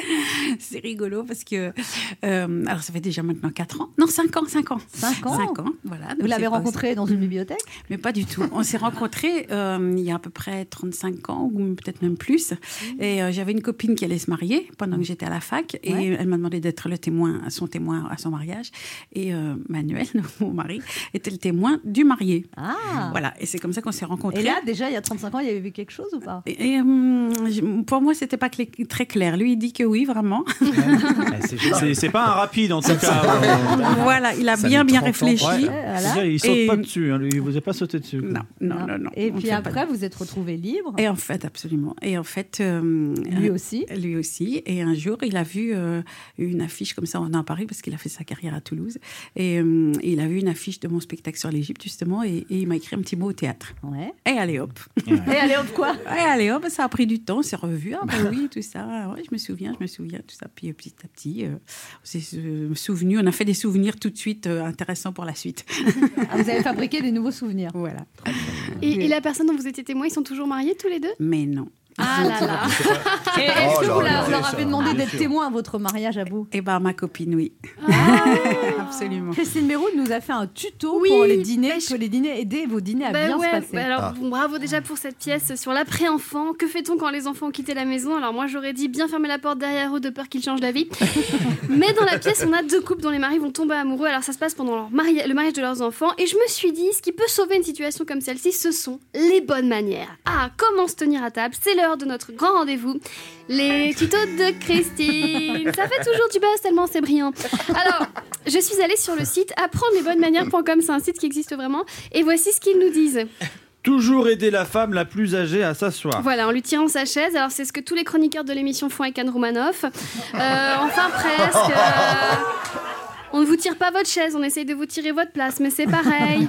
c'est rigolo parce que. Euh, alors, ça fait déjà maintenant quatre ans. Non, cinq ans, cinq ans. cinq ans cinq ans, voilà. Vous l'avez rencontré dans une bibliothèque? Mais pas du tout. On s'est rencontrés euh, il y a à peu près trente-cinq ans, ou peut-être même plus. Et euh, j'avais une copine qui allait se marier pendant que j'étais à la fac. Et ouais. elle m'a demandé d'être le témoin, son témoin à son mariage. Et euh, Manuel, mon mari, était le témoin du marié. Ah. Voilà. Et c'est comme ça qu'on s'est rencontrés. Et là, déjà, il y a trente-cinq ans, il y avait vu quelque chose ou pas? Et, et euh, pour moi, c'était pas clé- très clair. Lui, il dit que oui, vraiment. c'est, c'est, c'est pas un rapide, en tout cas. Voilà, il a ça bien, bien réfléchi. Ouais. Voilà. Il saute et... pas dessus, hein. Lui, il vous a pas sauté dessus. Non, non, non, non. Et puis après, vous êtes retrouvés libres. Et en fait, absolument. Et en fait, euh, lui aussi. Lui aussi. Et un jour, il a vu euh, une affiche comme ça, on est à Paris parce qu'il a fait sa carrière à Toulouse. Et euh, il a vu une affiche de mon spectacle sur l'Égypte justement, et, et il m'a écrit un petit mot au théâtre. Ouais. Et allez hop. Ouais. Et allez hop quoi? Et allez hop, ça a pris du temps, on s'est revus. Ah ben oui, tout ça. Ouais, je me souviens, je me souviens, tout ça. Puis petit à petit, euh, on s'est euh, souvenu, on a fait des souvenirs tout de suite euh, intéressants pour la suite. Ah, vous avez fabriqué des nouveaux souvenirs. Voilà. Et, et la personne dont vous étiez témoin, ils sont toujours mariés tous les deux? Mais non. Ah là là. Et est-ce oh que là, vous, la, vous leur avez demandé d'être témoin à votre mariage à vous? Eh bien, ma copine, oui. Ah. Absolument. Christine Béroud nous a fait un tuto oui, pour les dîners, bah, que les dîners, aider vos dîners à bah bien ouais, se passer. Bah alors, ah. bon, bravo déjà pour cette pièce sur l'après-enfant. Que fait-on quand les enfants ont quitté la maison? Alors moi, j'aurais dit bien fermer la porte derrière eux de peur qu'ils changent d'avis. Mais dans la pièce, on a deux couples dont les maris vont tomber amoureux. Alors ça se passe pendant leur mari- le mariage de leurs enfants. Et je me suis dit, ce qui peut sauver une situation comme celle-ci, ce sont les bonnes manières. Ah, comment se tenir à table? C'est l'heure de notre grand rendez-vous. Les tutos de Christine. Ça fait toujours du buzz tellement c'est brillant. Alors, je suis allée sur le site apprendre les bonnes manières point com. C'est un site qui existe vraiment. Et voici ce qu'ils nous disent. Toujours aider la femme la plus âgée à s'asseoir. Voilà, en lui tirant sa chaise. Alors, c'est ce que tous les chroniqueurs de l'émission font avec Anne Romanoff. Euh, enfin, presque. Euh, on ne vous tire pas votre chaise, on essaye de vous tirer votre place, mais c'est pareil.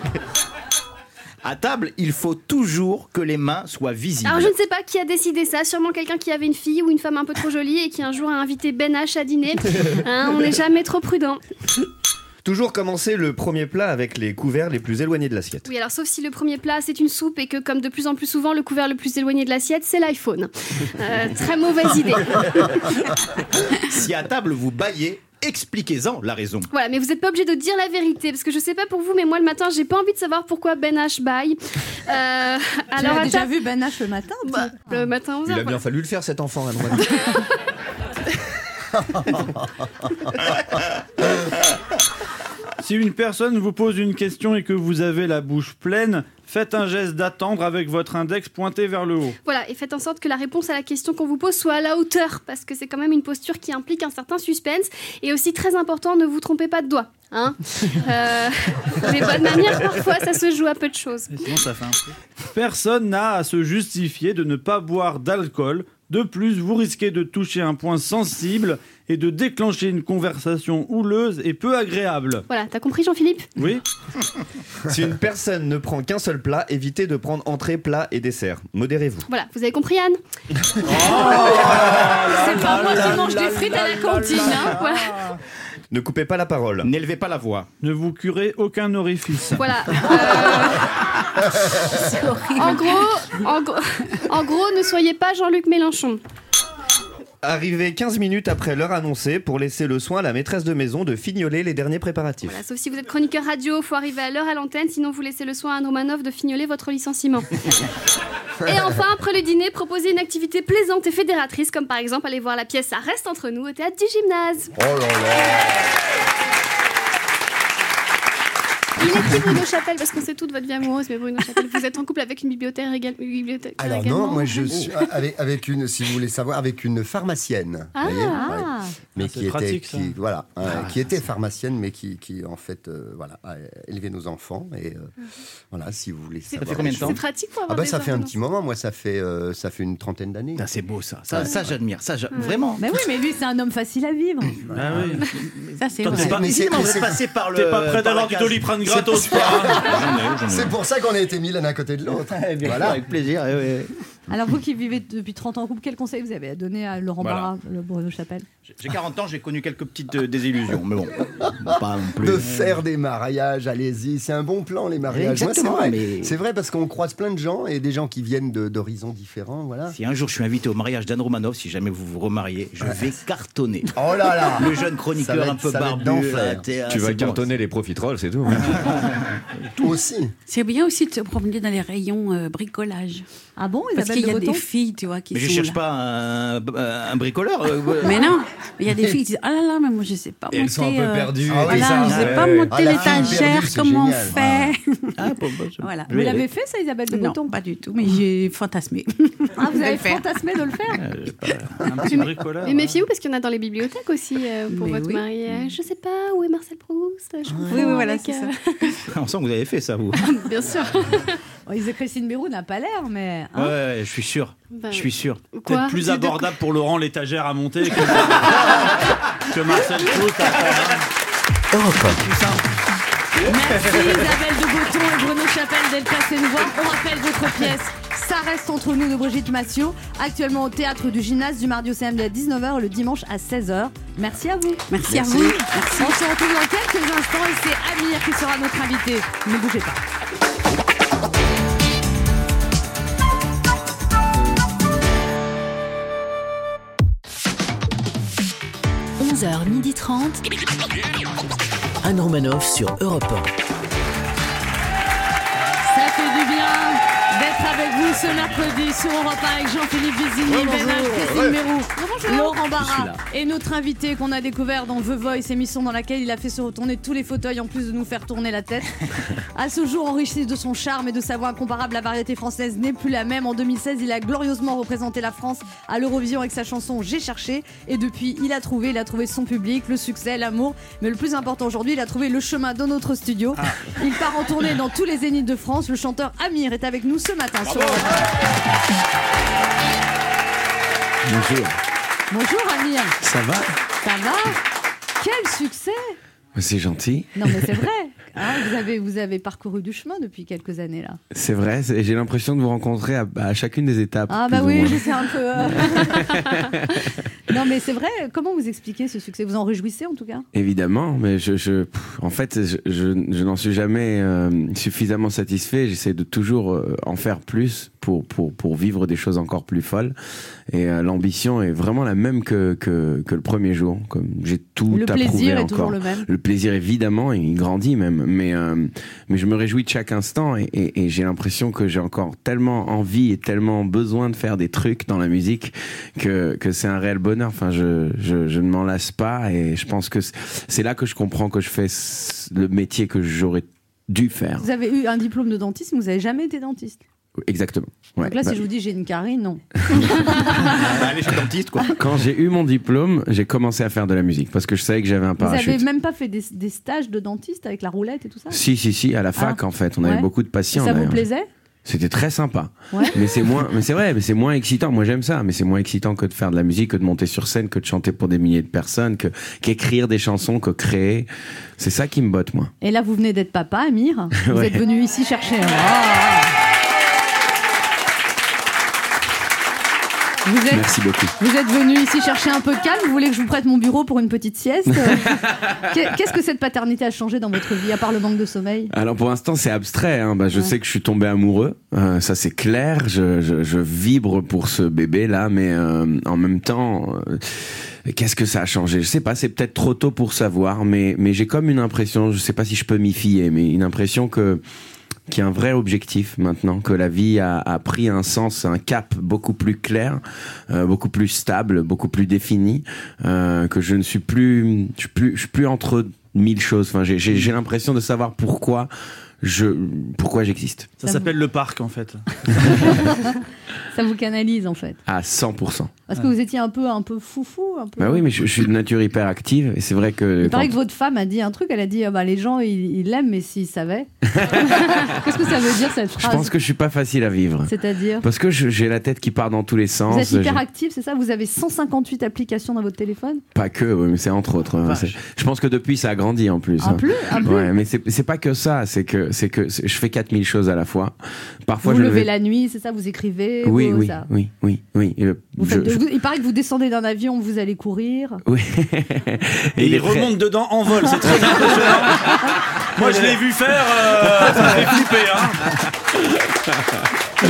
À table, il faut toujours que les mains soient visibles. Alors je ne sais pas qui a décidé ça, sûrement quelqu'un qui avait une fille ou une femme un peu trop jolie et qui un jour a invité Ben H à dîner. Hein, on n'est jamais trop prudent. Toujours commencer le premier plat avec les couverts les plus éloignés de l'assiette. Oui, alors sauf si le premier plat c'est une soupe et que comme de plus en plus souvent le couvert le plus éloigné de l'assiette c'est l'iPhone. Euh, très mauvaise idée. Si à table vous bâillez, expliquez-en la raison. Voilà, mais vous n'êtes pas obligé de dire la vérité, parce que je sais pas pour vous, mais moi le matin, j'ai pas envie de savoir pourquoi Ben H baille. Euh, tu as déjà ta... vu Ben H le matin? Bah, le matin onze heures. Il a bien voilà. fallu le faire cet enfant. Si une personne vous pose une question et que vous avez la bouche pleine, faites un geste d'attendre avec votre index pointé vers le haut. Voilà, et faites en sorte que la réponse à la question qu'on vous pose soit à la hauteur, parce que c'est quand même une posture qui implique un certain suspense. Et aussi très important, ne vous trompez pas de doigt. Hein euh, les bonnes manières, parfois, ça se joue à peu de choses. Et sinon, ça fait un truc. Personne n'a à se justifier de ne pas boire d'alcool. De plus, vous risquez de toucher un point sensible et de déclencher une conversation houleuse et peu agréable. Voilà, t'as compris Jean-Philippe ? Oui. Si une personne ne prend qu'un seul plat, évitez de prendre entrée, plat et dessert. Modérez-vous. Voilà, vous avez compris Anne ? Oh, c'est pas moi qui mange des frites à la cantine, hein, voilà. Ne coupez pas la parole. N'élevez pas la voix. Ne vous curez aucun orifice. Voilà. Euh... C'est horrible. En gros, en, gros, en gros, ne soyez pas Jean-Luc Mélenchon. Arrivez quinze minutes après l'heure annoncée pour laisser le soin à la maîtresse de maison de fignoler les derniers préparatifs. Voilà, sauf si vous êtes chroniqueur radio, faut arriver à l'heure à l'antenne, sinon vous laissez le soin à Anne Romanoff de fignoler votre licenciement. Et enfin, après le dîner, proposez une activité plaisante et fédératrice, comme par exemple aller voir la pièce Ça reste entre nous au théâtre du Gymnase. Oh là là. Il est qui Bruno Chapelle? Parce qu'on sait toute votre vie amoureuse, mais Bruno Chapelle, vous êtes en couple avec une bibliothécaire, égal... bibliothécaire Alors également. non, moi je suis avec, avec une, si vous voulez savoir, avec une pharmacienne. Ah, voyez, ah. ouais. Mais ah, qui était, pratique, ça. qui, voilà, ah, euh, qui était pharmacienne, mais qui, qui en fait, euh, voilà, a élevé nos enfants. Et euh, voilà, si vous voulez savoir. Ça fait combien de temps? C'est pratique pour avoir Ah bah des ça fait un ordonnances. petit moment. Moi, ça fait, euh, ça fait une trentaine d'années. Ah, c'est beau ça. Ça, Ouais. ça j'admire. Ça, j'a- Ouais. vraiment. Mais oui, mais lui, c'est un homme facile à vivre. Ah oui. Ça, c'est Toi, vrai. t'es pas, Mais c'est- Évidemment, mais vous êtes c'est- passé par le. t'es pas prêt par d'avoir la du case. Doliprane gratos, quoi. J'en ai, j'en ai. C'est pour ça qu'on a été mis l'un à côté de l'autre. Bien Voilà. sûr, avec plaisir. ouais, ouais. Alors vous qui vivez depuis trente ans en couple, quel conseil vous avez à donner à Laurent Voilà. Barra, le Bruno Chapelle? J'ai quarante ans, j'ai connu quelques petites euh, désillusions, mais bon, pas non plus. De faire des mariages, allez-y, c'est un bon plan les mariages. Moi, c'est Exactement, vrai, mais- c'est vrai parce qu'on croise plein de gens et des gens qui viennent de- d'horizons différents, voilà. Si un jour je suis invité au mariage d'Anne Romanoff, si jamais vous vous remariez, je vais cartonner. Oh là là. Le jeune Ça chroniqueur va être- un peu ça va être barbu. d'enfer. là, t'es- ah, Tu vas c'est bon. cartonner les profiteroles, c'est tout. Aussi. C'est bien aussi de se promener dans les rayons euh, bricolage. Ah bon, Parce Isabelle qu'il y a de des Botton filles, tu vois, qui Mais je sont cherche là. pas un, un bricoleur. euh, Mais non, il y a des filles qui disent ah là là, mais moi je sais pas Et elles monter. sont un peu euh, perdues. Ah oui, Voilà, ça, je sais ouais, pas ouais. monter Ah, la fille l'étagère, perdue, c'est comment on génial. fait. Ah, bon, bon, je- Voilà. je Vous vais y l'avez aller. fait ça, Isabelle de Non, Botton? pas du tout, mais j'ai fantasmé. Ah, vous avez le faire. fantasmé de le faire? Euh, Un petit bricoleur. Mais méfiez-vous parce qu'il y en a dans les bibliothèques aussi euh, pour Mais votre oui. mariage. Je sais pas où est Marcel Proust. Je confonds Oui, oui, voilà, avec, c'est ça. On sent que vous avez fait ça, vous. Bien sûr. Oh, Isabelle Christine Bérou n'a pas l'air, mais... hein. Ouais, ouais, je suis sûr. Bah, Je suis sûr. Quoi Peut-être plus Tu- de- abordable pour Laurent l'étagère à monter que, que Marcel Proust. à faire, hein. Europe Plus simple. Merci Isabelle de Botton et Bruno Chapelle d'être passés nous voir. On rappelle votre pièce Ça reste entre nous de Brigitte Massiot, actuellement au théâtre du Gymnase du mardi au samedi à dix-neuf heures et le dimanche à seize heures. Merci à vous. Merci, à vous. Merci. On se retrouve dans quelques instants et c'est Amir qui sera notre invité. Ne bougez pas. onze heures trente. Anne Romanoff sur Europe un. Ça fait du bien d'être avec vous ce mercredi sur Europe un avec Jean-Philippe Vizini, Ouais, Ben H, Christine ouais. Mérou, Laurent Je Barra suis là. et notre invité qu'on a découvert dans The Voice, émission dans laquelle il a fait se retourner tous les fauteuils en plus de nous faire tourner la tête. À ce jour enrichi de son charme et de sa voix incomparable, la variété française n'est plus la même. En deux mille seize, il a glorieusement représenté la France à l'Eurovision avec sa chanson J'ai cherché. Et depuis, il a trouvé, il a trouvé son public, le succès, l'amour. Mais le plus important aujourd'hui, il a trouvé le chemin dans notre studio. Ah. Il part en tournée dans tous les zéniths de France. Le chanteur Amir est avec nous ce matin sur Europe un. Bonjour. Bonjour Amir. Ça va? Ça va? Quel succès! C'est gentil. Non mais c'est vrai. Hein, vous, avez, vous avez parcouru du chemin depuis quelques années là. C'est vrai, c'est- j'ai l'impression de vous rencontrer à, à chacune des étapes. Ah plus bah ou oui, moins. je sais un peu. euh. Non mais c'est vrai, comment vous expliquez ce succès? Vous en réjouissez en tout cas? Évidemment, mais je, je, pff, en fait, je, je, je n'en suis jamais euh, suffisamment satisfait. J'essaie de toujours euh, en faire plus pour, pour, pour vivre des choses encore plus folles. Et euh, l'ambition est vraiment la même que, que, que le premier jour. Comme j'ai tout Le approuvé plaisir est encore. toujours le même. Le plaisir, évidemment, il grandit même. Mais, euh, mais je me réjouis de chaque instant et, et, et j'ai l'impression que j'ai encore tellement envie et tellement besoin de faire des trucs dans la musique que, que c'est un réel bonheur. Enfin, je, je, je ne m'en lasse pas et je pense que c'est- c'est là que je comprends que je fais s- le métier que j'aurais dû faire. Vous avez eu un diplôme de dentiste, mais vous n'avez jamais été dentiste. Exactement. Ouais. Donc là, Bah, si je vous dis j'ai une carie, non. Bah, allez chez le dentiste, quoi. Quand j'ai eu mon diplôme, j'ai commencé à faire de la musique parce que je savais que j'avais un Vous parachute. avez même pas fait des, des stages de dentiste avec la roulette et tout ça? Si, si, si, à la fac, Ah. en fait. On avait Ouais. beaucoup de Et patients. ça vous d'ailleurs. plaisait? C'était très sympa. Ouais. Mais c'est moins, mais c'est vrai, mais c'est moins excitant. Moi, j'aime ça, mais c'est moins excitant que de faire de la musique, que de monter sur scène, que de chanter pour des milliers de personnes, que, qu'écrire des chansons, que créer. C'est ça qui me botte, moi. Et là, vous venez d'être papa, Amir. Vous Ouais. êtes venu ici chercher. Ah. Vous êtes, Merci beaucoup. vous êtes venu ici chercher un peu de calme. Vous voulez que je vous prête mon bureau pour une petite sieste? Qu'est- Qu'est-ce que cette paternité a changé dans votre vie, à part le manque de sommeil? Alors pour l'instant c'est abstrait, hein. Bah, je Ouais. sais que je suis tombé amoureux, euh, ça c'est clair, je, je, je vibre pour ce bébé là, mais euh, en même temps, euh, qu'est-ce que ça a changé? Je sais pas, c'est peut-être trop tôt pour savoir, mais, mais j'ai comme une impression, je sais pas si je peux m'y fier, mais une impression que qu'il y a un vrai objectif maintenant, que la vie a, a pris un sens, un cap beaucoup plus clair, euh, beaucoup plus stable, beaucoup plus défini, euh, que je ne suis plus, je suis plus, je suis plus entre mille choses. Enfin, j'ai, j'ai, j'ai l'impression de savoir pourquoi je, pourquoi j'existe. Ça s'appelle le parc en fait. Ça vous canalise en fait. À cent pour cent. Parce que vous étiez un peu, un peu foufou. Un peu... Bah oui, mais je, je suis de nature hyper active et c'est vrai que. Il paraît quand- que votre femme a dit un truc, elle a dit ah bah, les gens ils ils l'aiment, mais s'ils savaient. Qu'est-ce que ça veut dire cette Je phrase? pense que je suis pas facile à vivre. C'est-à-dire? Parce que je- j'ai la tête qui part dans tous les sens. Vous êtes hyper j'ai- actif, c'est ça? Vous avez cent cinquante-huit applications dans votre téléphone? Pas que, oui, mais c'est entre autres. hein. C'est- Je pense que depuis, ça a grandi en plus. Un hein. plus, un plus. Ouais, mais c'est c'est pas que ça. C'est que c'est que je fais quatre mille choses à la fois. Parfois, vous je levez vais... la nuit, c'est ça, vous écrivez. Oui, vous, oui, ça. oui, oui, oui. Euh, Vous je- faites de- je- vous- Il paraît que vous descendez d'un avion, vous allez courir. Oui. Et il est très- remonte dedans en vol, c'est très impressionnant. Moi, je l'ai vu faire, euh, ça fait flipper. Hein.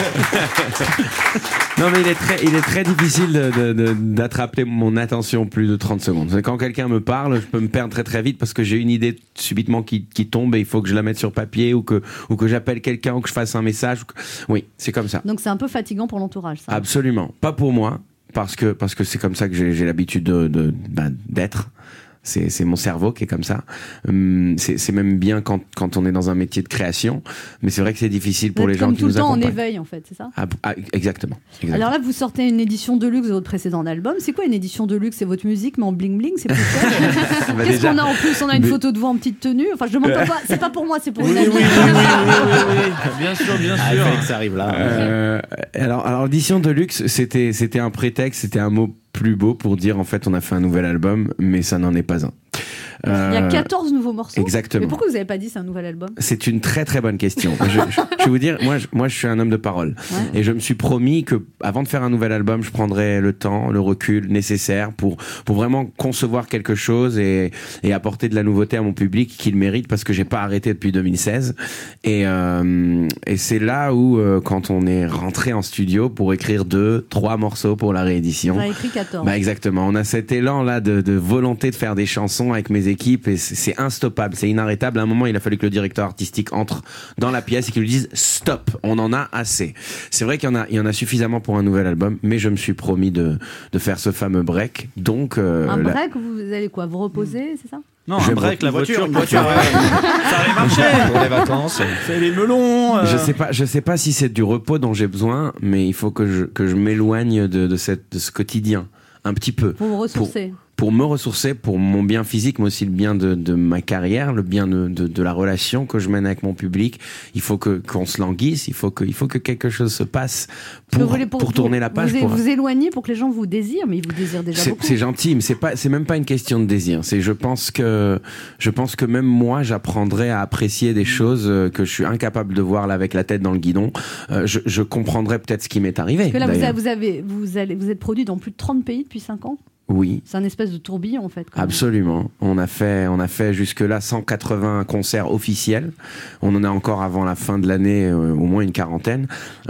Non, mais il est très, il est très difficile de- de- de- d'attraper mon attention plus de trente secondes. Quand quelqu'un me parle, je peux me perdre très très vite parce que j'ai une idée subitement qui, qui tombe et il faut que je la mette sur papier ou que, ou que j'appelle quelqu'un ou que je fasse un message. ou que- Oui, c'est comme ça. Donc c'est un peu fatigant pour l'entourage, ça. Absolument. Pas pour moi, parce que parce que c'est comme ça que j'ai j'ai l'habitude de, de- ben, d'être. C'est c'est mon cerveau qui est comme ça. Hum, c'est c'est même bien quand quand on est dans un métier de création, mais c'est vrai que c'est difficile pour Vous êtes les gens comme qui tout nous le temps en accompagnent. éveil, en fait, c'est ça? Ah, ah, exactement. exactement. Alors là, vous sortez une édition de luxe de votre précédent album. C'est quoi une édition de luxe? C'est votre musique, mais en bling bling, c'est plus cher. Bah, Qu'est-ce déjà- qu'on a en plus? On a une Mais- photo de vous en petite tenue. Enfin, je demande pas, pas- c'est pas pour moi, c'est pour une amie. Bien sûr, bien sûr. Ah, il fallait que ça arrive là. Euh, alors, alors l'édition de luxe, c'était, c'était un prétexte, c'était un mot plus beau pour dire en fait on a fait un nouvel album, mais ça n'en est pas un. Il y a Euh, quatorze nouveaux morceaux. exactement. Mais pourquoi vous n'avez pas dit c'est un nouvel album? C'est une très très bonne question. je, je- je vais vous dire, moi je, moi je suis un homme de parole Ouais. et je me suis promis que avant de faire un nouvel album, je prendrais le temps, le recul nécessaire pour pour vraiment concevoir quelque chose et, et apporter de la nouveauté à mon public qu'il mérite parce que j'ai pas arrêté depuis deux mille seize et euh, et c'est là où euh, quand on est rentré en studio pour écrire deux, trois morceaux pour la réédition. Vous avez écrit quatorze. Bah exactement, on a cet élan là de, de volonté de faire des chansons avec mes équipes et c'est c'est instoppable, c'est inarrêtable. À un moment, il a fallu que le directeur artistique entre dans la pièce et qu'il lui dise stop, on en a assez. C'est vrai qu'il y en a, il y en a suffisamment pour un nouvel album, mais je me suis promis de, de faire ce fameux break. Donc euh, Un la- break, vous allez quoi? Vous reposer, c'est ça? Non, Je un me break, la voiture, voiture, une voiture, voiture. ouais. Ça allait marcher. Pour les vacances. C'est les melons. euh. Je sais pas, je sais pas si c'est du repos dont j'ai besoin, mais il faut que je que je m'éloigne de, de cette de ce quotidien un petit peu. Pour vous ressourcer. Pour me ressourcer, pour mon bien physique, mais aussi le bien de, de ma carrière, le bien de, de, de la relation que je mène avec mon public. Il faut que qu'on se languisse, il faut que il faut que quelque chose se passe Vous pour voulez- pour, tourner la page. Vous pour- vous éloignez pour que les gens vous désirent, mais ils vous désirent déjà C'est, beaucoup. c'est gentil, mais c'est pas, c'est même pas une question de désir. C'est, je pense que, je pense que même moi, j'apprendrai à apprécier des choses euh, que je suis incapable de voir là avec la tête dans le guidon. Euh, je, je comprendrai peut-être ce qui m'est arrivé. Parce que là, vous, d'ailleurs. avez, vous, avez, vous, allez, vous êtes produit dans plus de trente pays depuis cinq ans. Oui. C'est un espèce de tourbillon, en fait. quand même. Absolument. On a fait, on a fait jusque-là cent quatre-vingts concerts officiels. On en a encore avant la fin de l'année, euh, au moins une quarantaine.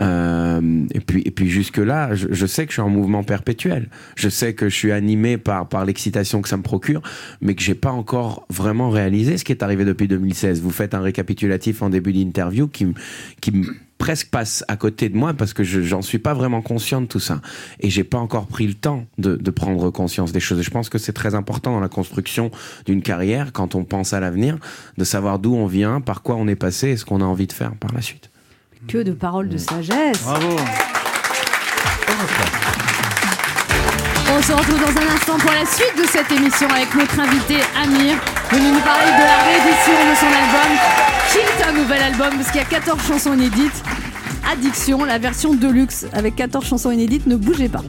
Euh, et puis, et puis jusque-là, je, je sais que je suis en mouvement perpétuel. Je sais que je suis animé par, par l'excitation que ça me procure, mais que j'ai pas encore vraiment réalisé ce qui est arrivé depuis deux mille seize. Vous faites un récapitulatif en début d'interview qui, m- qui me presque passe à côté de moi parce que je j'en suis pas vraiment conscient de tout ça et j'ai pas encore pris le temps de, de prendre conscience des choses. Et je pense que c'est très important dans la construction d'une carrière quand on pense à l'avenir de savoir d'où on vient, par quoi on est passé et ce qu'on a envie de faire par la suite. Que de paroles de sagesse. Bravo. On se retrouve dans un instant pour la suite de cette émission avec notre invité Amir, venu nous parler de la réédition de son album, qui est un nouvel album parce qu'il y a quatorze chansons inédites. Addiction, la version deluxe avec quatorze chansons inédites, ne bougez pas.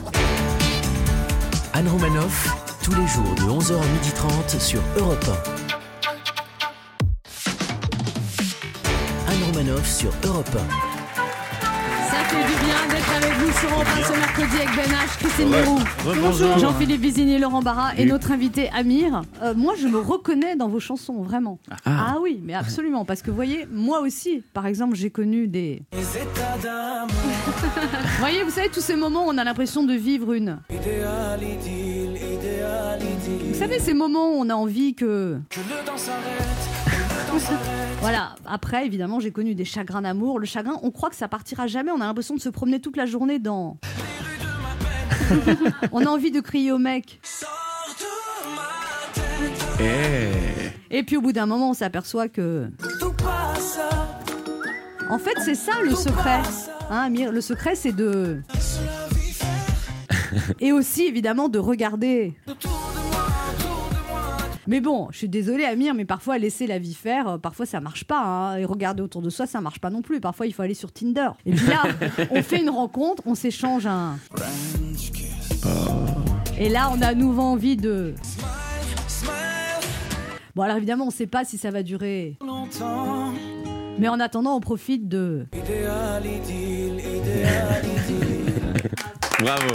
Anne Romanoff, tous les jours de onze heures à midi trente sur Europe un. Anne Romanoff sur Europe un. Ça fait du bien d'être avec vous sur Europe un ce mercredi avec Ben H, Christine Leroux, Bonjour. Jean-Philippe Vizini, Laurent Barra et notre invité Amir. Euh, moi, je me reconnais dans vos chansons, vraiment. Ah. oui, mais absolument, parce que vous voyez, moi aussi, par exemple, j'ai connu des... Vous voyez, vous savez, tous ces moments où on a l'impression de vivre une... Vous savez, ces moments où on a envie que... Voilà, après évidemment j'ai connu des chagrins d'amour. Le chagrin, on croit que ça partira jamais, on a l'impression de se promener toute la journée dans... On a envie de crier au mec. Et puis au bout d'un moment on s'aperçoit que... En fait c'est ça le secret, hein, Amir, le secret c'est de... Et aussi évidemment de regarder... Mais bon, je suis désolée Amir, mais parfois laisser la vie faire, euh, parfois ça marche pas. Hein, et regarder autour de soi, ça marche pas non plus. Parfois il faut aller sur Tinder. Et puis là, on fait une rencontre, on s'échange un... Et là, on a à nouveau envie de... Bon alors évidemment, on sait pas si ça va durer longtemps. Mais en attendant, on profite de... Idéal, idylle, idéal, idylle. Bravo.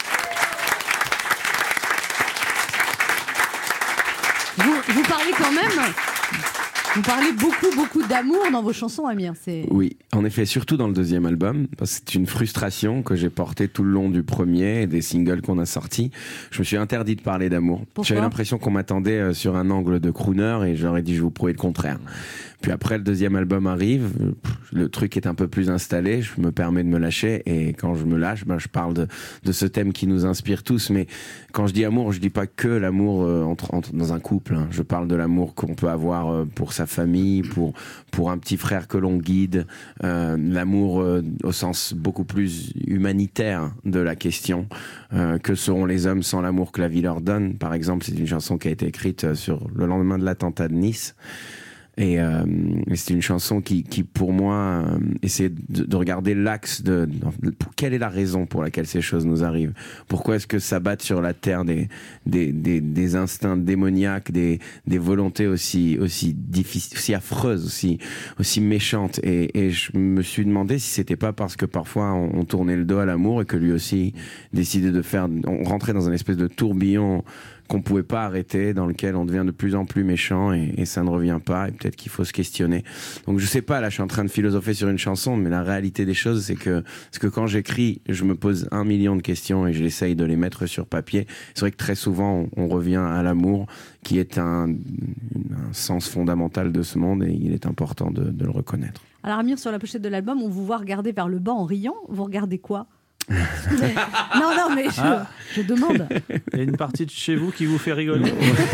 Vous, vous parlez quand même... Vous parlez beaucoup, beaucoup d'amour dans vos chansons, Amir. C'est... Oui, en effet, surtout dans le deuxième album, parce que c'est une frustration que j'ai portée tout le long du premier et des singles qu'on a sortis. Je me suis interdit de parler d'amour. Pourquoi ? J'avais l'impression qu'on m'attendait sur un angle de crooner et j'aurais dit je vais vous prouver le contraire. Puis après, le deuxième album arrive, le truc est un peu plus installé, je me permets de me lâcher et quand je me lâche, ben, je parle de, de ce thème qui nous inspire tous. Mais quand je dis amour, je dis pas que l'amour euh, entre, entre, dans un couple. Hein. Je parle de l'amour qu'on peut avoir euh, pour sa famille, pour, pour un petit frère que l'on guide, euh, l'amour euh, au sens beaucoup plus humanitaire de la question. Euh, que seront les hommes sans l'amour que la vie leur donne? Par exemple, c'est une chanson qui a été écrite sur le lendemain de l'attentat de Nice. Et, euh, et c'est une chanson qui, qui pour moi, euh, essaie de, de regarder l'axe de, de, de quelle est la raison pour laquelle ces choses nous arrivent. Pourquoi est-ce que s'abattent sur la terre des, des, des, des instincts démoniaques, des, des volontés aussi, aussi difficiles, aussi affreuses, aussi, aussi méchantes. Et, et je me suis demandé si c'était pas parce que parfois on, on tournait le dos à l'amour et que lui aussi décidait de faire, on rentrait dans une espèce de tourbillon qu'on pouvait pas arrêter, dans lequel on devient de plus en plus méchant et, et ça ne revient pas et peut-être qu'il faut se questionner. Donc je sais pas, là je suis en train de philosopher sur une chanson, mais la réalité des choses c'est que, c'est que quand j'écris, je me pose un million de questions et j'essaye de les mettre sur papier. C'est vrai que très souvent on, on revient à l'amour qui est un, un sens fondamental de ce monde et il est important de, de le reconnaître. Alors Amir, sur la pochette de l'album, on vous voit regarder vers le bas en riant. Vous regardez quoi? Non, non, mais je, Ah. je demande. Il y a une partie de chez vous qui vous fait rigoler.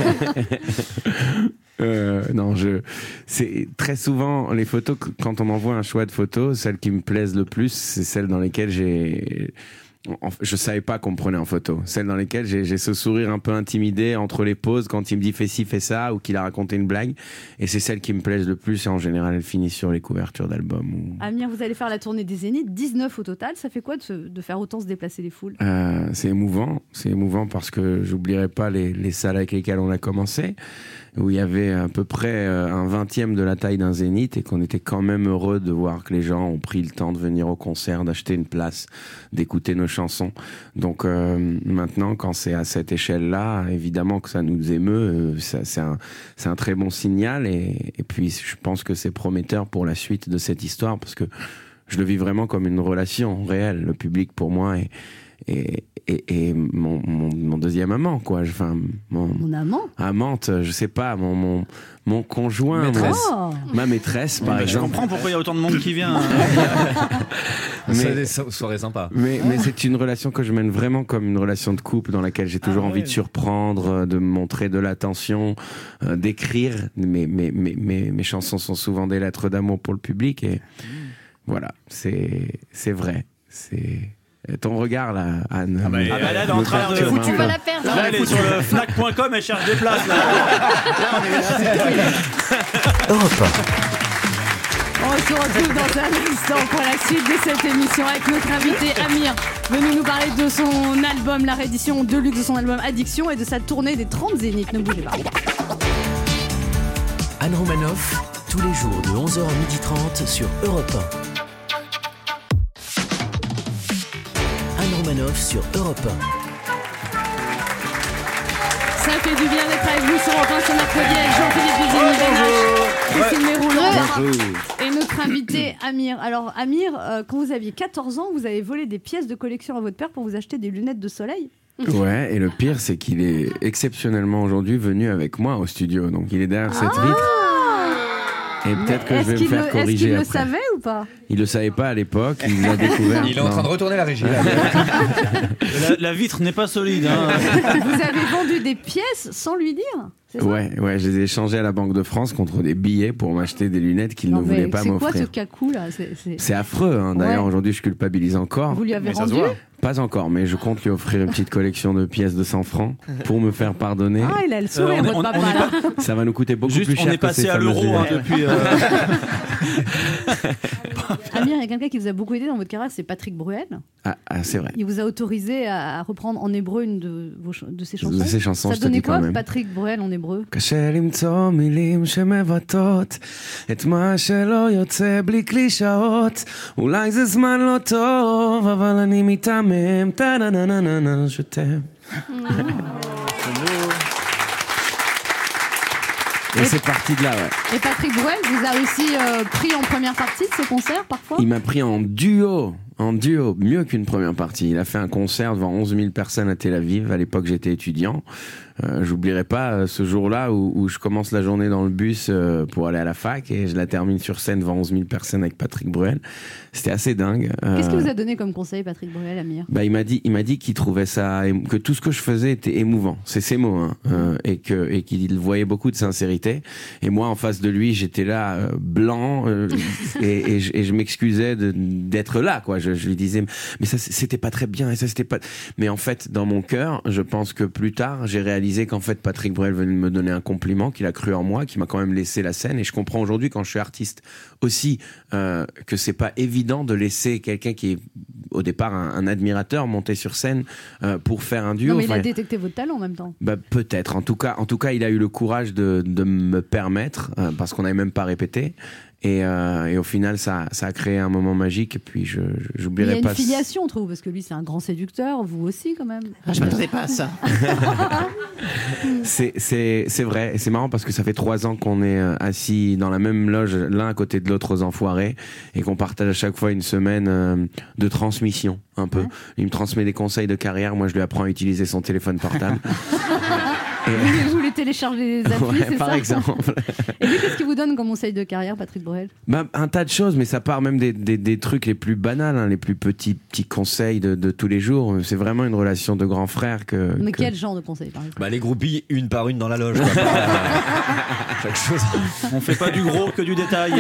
Euh, non, je. C'est très souvent les photos. Quand on m'envoie un choix de photos, celles qui me plaisent le plus, c'est celles dans lesquelles j'ai. Je savais pas qu'on me prenait en photo. Celles dans lesquelles j'ai, j'ai ce sourire un peu intimidé entre les pauses quand il me dit fais ci, fais ça, ou qu'il a raconté une blague. Et c'est celles qui me plaisent le plus. Et en général, elles finissent sur les couvertures d'albums. Ou... Amir, vous allez faire la tournée des Zéniths, dix-neuf au total. Ça fait quoi de, se, de faire autant se déplacer les foules? Euh, c'est émouvant. C'est émouvant parce que j'oublierai pas les, les salles avec lesquelles on a commencé, où il y avait à peu près un vingtième de la taille d'un Zénith et qu'on était quand même heureux de voir que les gens ont pris le temps de venir au concert, d'acheter une place, d'écouter nos chansons. Donc euh, maintenant, quand c'est à cette échelle-là, évidemment que ça nous émeut, ça, c'est, un, c'est un très bon signal et, et puis je pense que c'est prometteur pour la suite de cette histoire parce que je le vis vraiment comme une relation réelle. Le public pour moi est... Et, et, et mon, mon, mon deuxième amant, quoi. Enfin, mon, mon amant amante, je sais pas, mon, mon, mon conjoint, maîtresse. Mon, ma maîtresse, par bah, exemple. Je comprends pourquoi il y a autant de monde qui vient. mais, c'est des so- soirées sympas. Mais, mais c'est une relation que je mène vraiment comme une relation de couple dans laquelle j'ai toujours ah, envie ouais. de surprendre, de montrer de l'attention, euh, d'écrire. Mes, mes, mes, mes, mes chansons sont souvent des lettres d'amour pour le public et mmh. voilà, c'est, c'est vrai. C'est... Ton regard là, Anne. Ah bah, ah bah là, elle est en train de foutu. On va la perdre. Là, elle est sur le fnac point com, elle cherche des places. Là, là on est là. Europe On se retrouve dans un instant pour la suite de cette émission avec notre invité Amir, venu nous parler de son album, la réédition deluxe de son album Addiction et de sa tournée des trente Zéniths. Ne bougez pas. Anne Romanoff, tous les jours de onze heures à midi trente sur Europe un. Romanoff sur Europe un. Ça fait du bien d'être avec vous sur Europe un ce mercredi avec Jean-Philippe Vizini, Christine Méroux et notre invité Amir. Alors Amir, euh, quand vous aviez quatorze ans, vous avez volé des pièces de collection à votre père pour vous acheter des lunettes de soleil. Ouais, et le pire c'est qu'il est exceptionnellement aujourd'hui venu avec moi au studio, donc il est derrière cette vitre. Et peut-être que est-ce je vais me faire le, corriger Est-ce qu'il après. le savait ou pas? Il le savait pas à l'époque, il l'a découvert. Il est en train de retourner la régie. Là. la, la vitre n'est pas solide. Hein. Vous avez vendu des pièces sans lui dire? C'est ça? Ouais, ouais, je les ai échangées à la Banque de France contre des billets pour m'acheter des lunettes qu'il non, ne voulait pas c'est m'offrir. C'est quoi ce cacou là? C'est, c'est... c'est affreux, hein. D'ailleurs ouais. aujourd'hui je culpabilise encore. Vous lui avez mais rendu? Pas encore, mais je compte lui offrir une petite collection de pièces de cent francs pour me faire pardonner. Ah, il a le sourire, euh, votre papa, là. Pas... Ça va nous coûter beaucoup Juste, plus cher on est que passé à l'euro hein, depuis... Euh... Amir, il y a quelqu'un qui vous a beaucoup aidé dans votre carrière, c'est Patrick Bruel. Ah, ah, c'est vrai. Il vous a autorisé à, à reprendre en hébreu une de, vos, ch- de ses chansons. De ses chansons, Ça je te donnait dis quoi, quand même. Patrick Bruel, en hébreu? קשה למצוא מילים שמבטאות את מה שלא יוצא בלי קלישאות. אולי זה זמן לא טוב, אבל אני מתעמם. טה-נה-נה-נה-נה, je t'aime. Et c'est parti de là, ouais. Et Patrick Bruel vous a aussi euh, pris en première partie de ce concert, parfois? Il m'a pris en duo, en duo, mieux qu'une première partie. Il a fait un concert devant onze mille personnes à Tel Aviv. À l'époque, j'étais étudiant. Euh, j'oublierai pas euh, ce jour-là où, où je commence la journée dans le bus euh, pour aller à la fac et je la termine sur scène devant onze mille personnes avec Patrick Bruel. C'était assez dingue. Euh, Qu'est-ce qu'il vous a donné comme conseil, Patrick Bruel, Amir? Bah, il m'a dit, il m'a dit qu'il trouvait ça, émo- que tout ce que je faisais était émouvant. C'est ses mots, hein, euh, et que, et qu'il voyait beaucoup de sincérité. Et moi, en face de lui, j'étais là, euh, blanc, euh, et, et je, et je m'excusais de, d'être là, quoi. Je, je lui disais, mais ça, c'était pas très bien, et ça, c'était pas. Mais en fait, dans mon cœur, je pense que plus tard, j'ai réalisé qu'en fait, Patrick Bruel venait de me donner un compliment, qu'il a cru en moi, qu'il m'a quand même laissé la scène. Et je comprends aujourd'hui, quand je suis artiste aussi, euh, que c'est pas évident de laisser quelqu'un qui est au départ un, un admirateur monter sur scène euh, pour faire un duo. Non, mais il a Enfin, détecté votre talent en même temps. bah, peut-être. En tout cas, en tout cas, il a eu le courage de, de me permettre, euh, parce qu'on n'avait même pas répété. Et, euh, et au final, ça, ça a créé un moment magique. Et puis, je, je- Il y j'oublierai a une pas. filiation entre vous, parce que lui, c'est un grand séducteur, vous aussi, quand même. Ah, je m'attendais pas à ça. C'est, c'est, c'est vrai. Et c'est marrant parce que ça fait trois ans qu'on est euh, assis dans la même loge, l'un à côté de l'autre aux Enfoirés, et qu'on partage à chaque fois une semaine euh, de transmission, un peu. Il me transmet des conseils de carrière. Moi, je lui apprends à utiliser son téléphone portable. Vous voulez télécharger les applis, Ouais, c'est par ça? exemple. Et lui, qu'est-ce qu'il vous donne comme conseil de carrière, Patrick Bruel? Bah, un tas de choses, mais ça part même des, des, des trucs les plus banals, hein, les plus petits, petits conseils de, de tous les jours. C'est vraiment une relation de grand frère que. Mais que- quel genre de conseil, par exemple? Bah, les groupies, une par une dans la loge. quoi. Chaque chose. On fait pas du gros que du détail.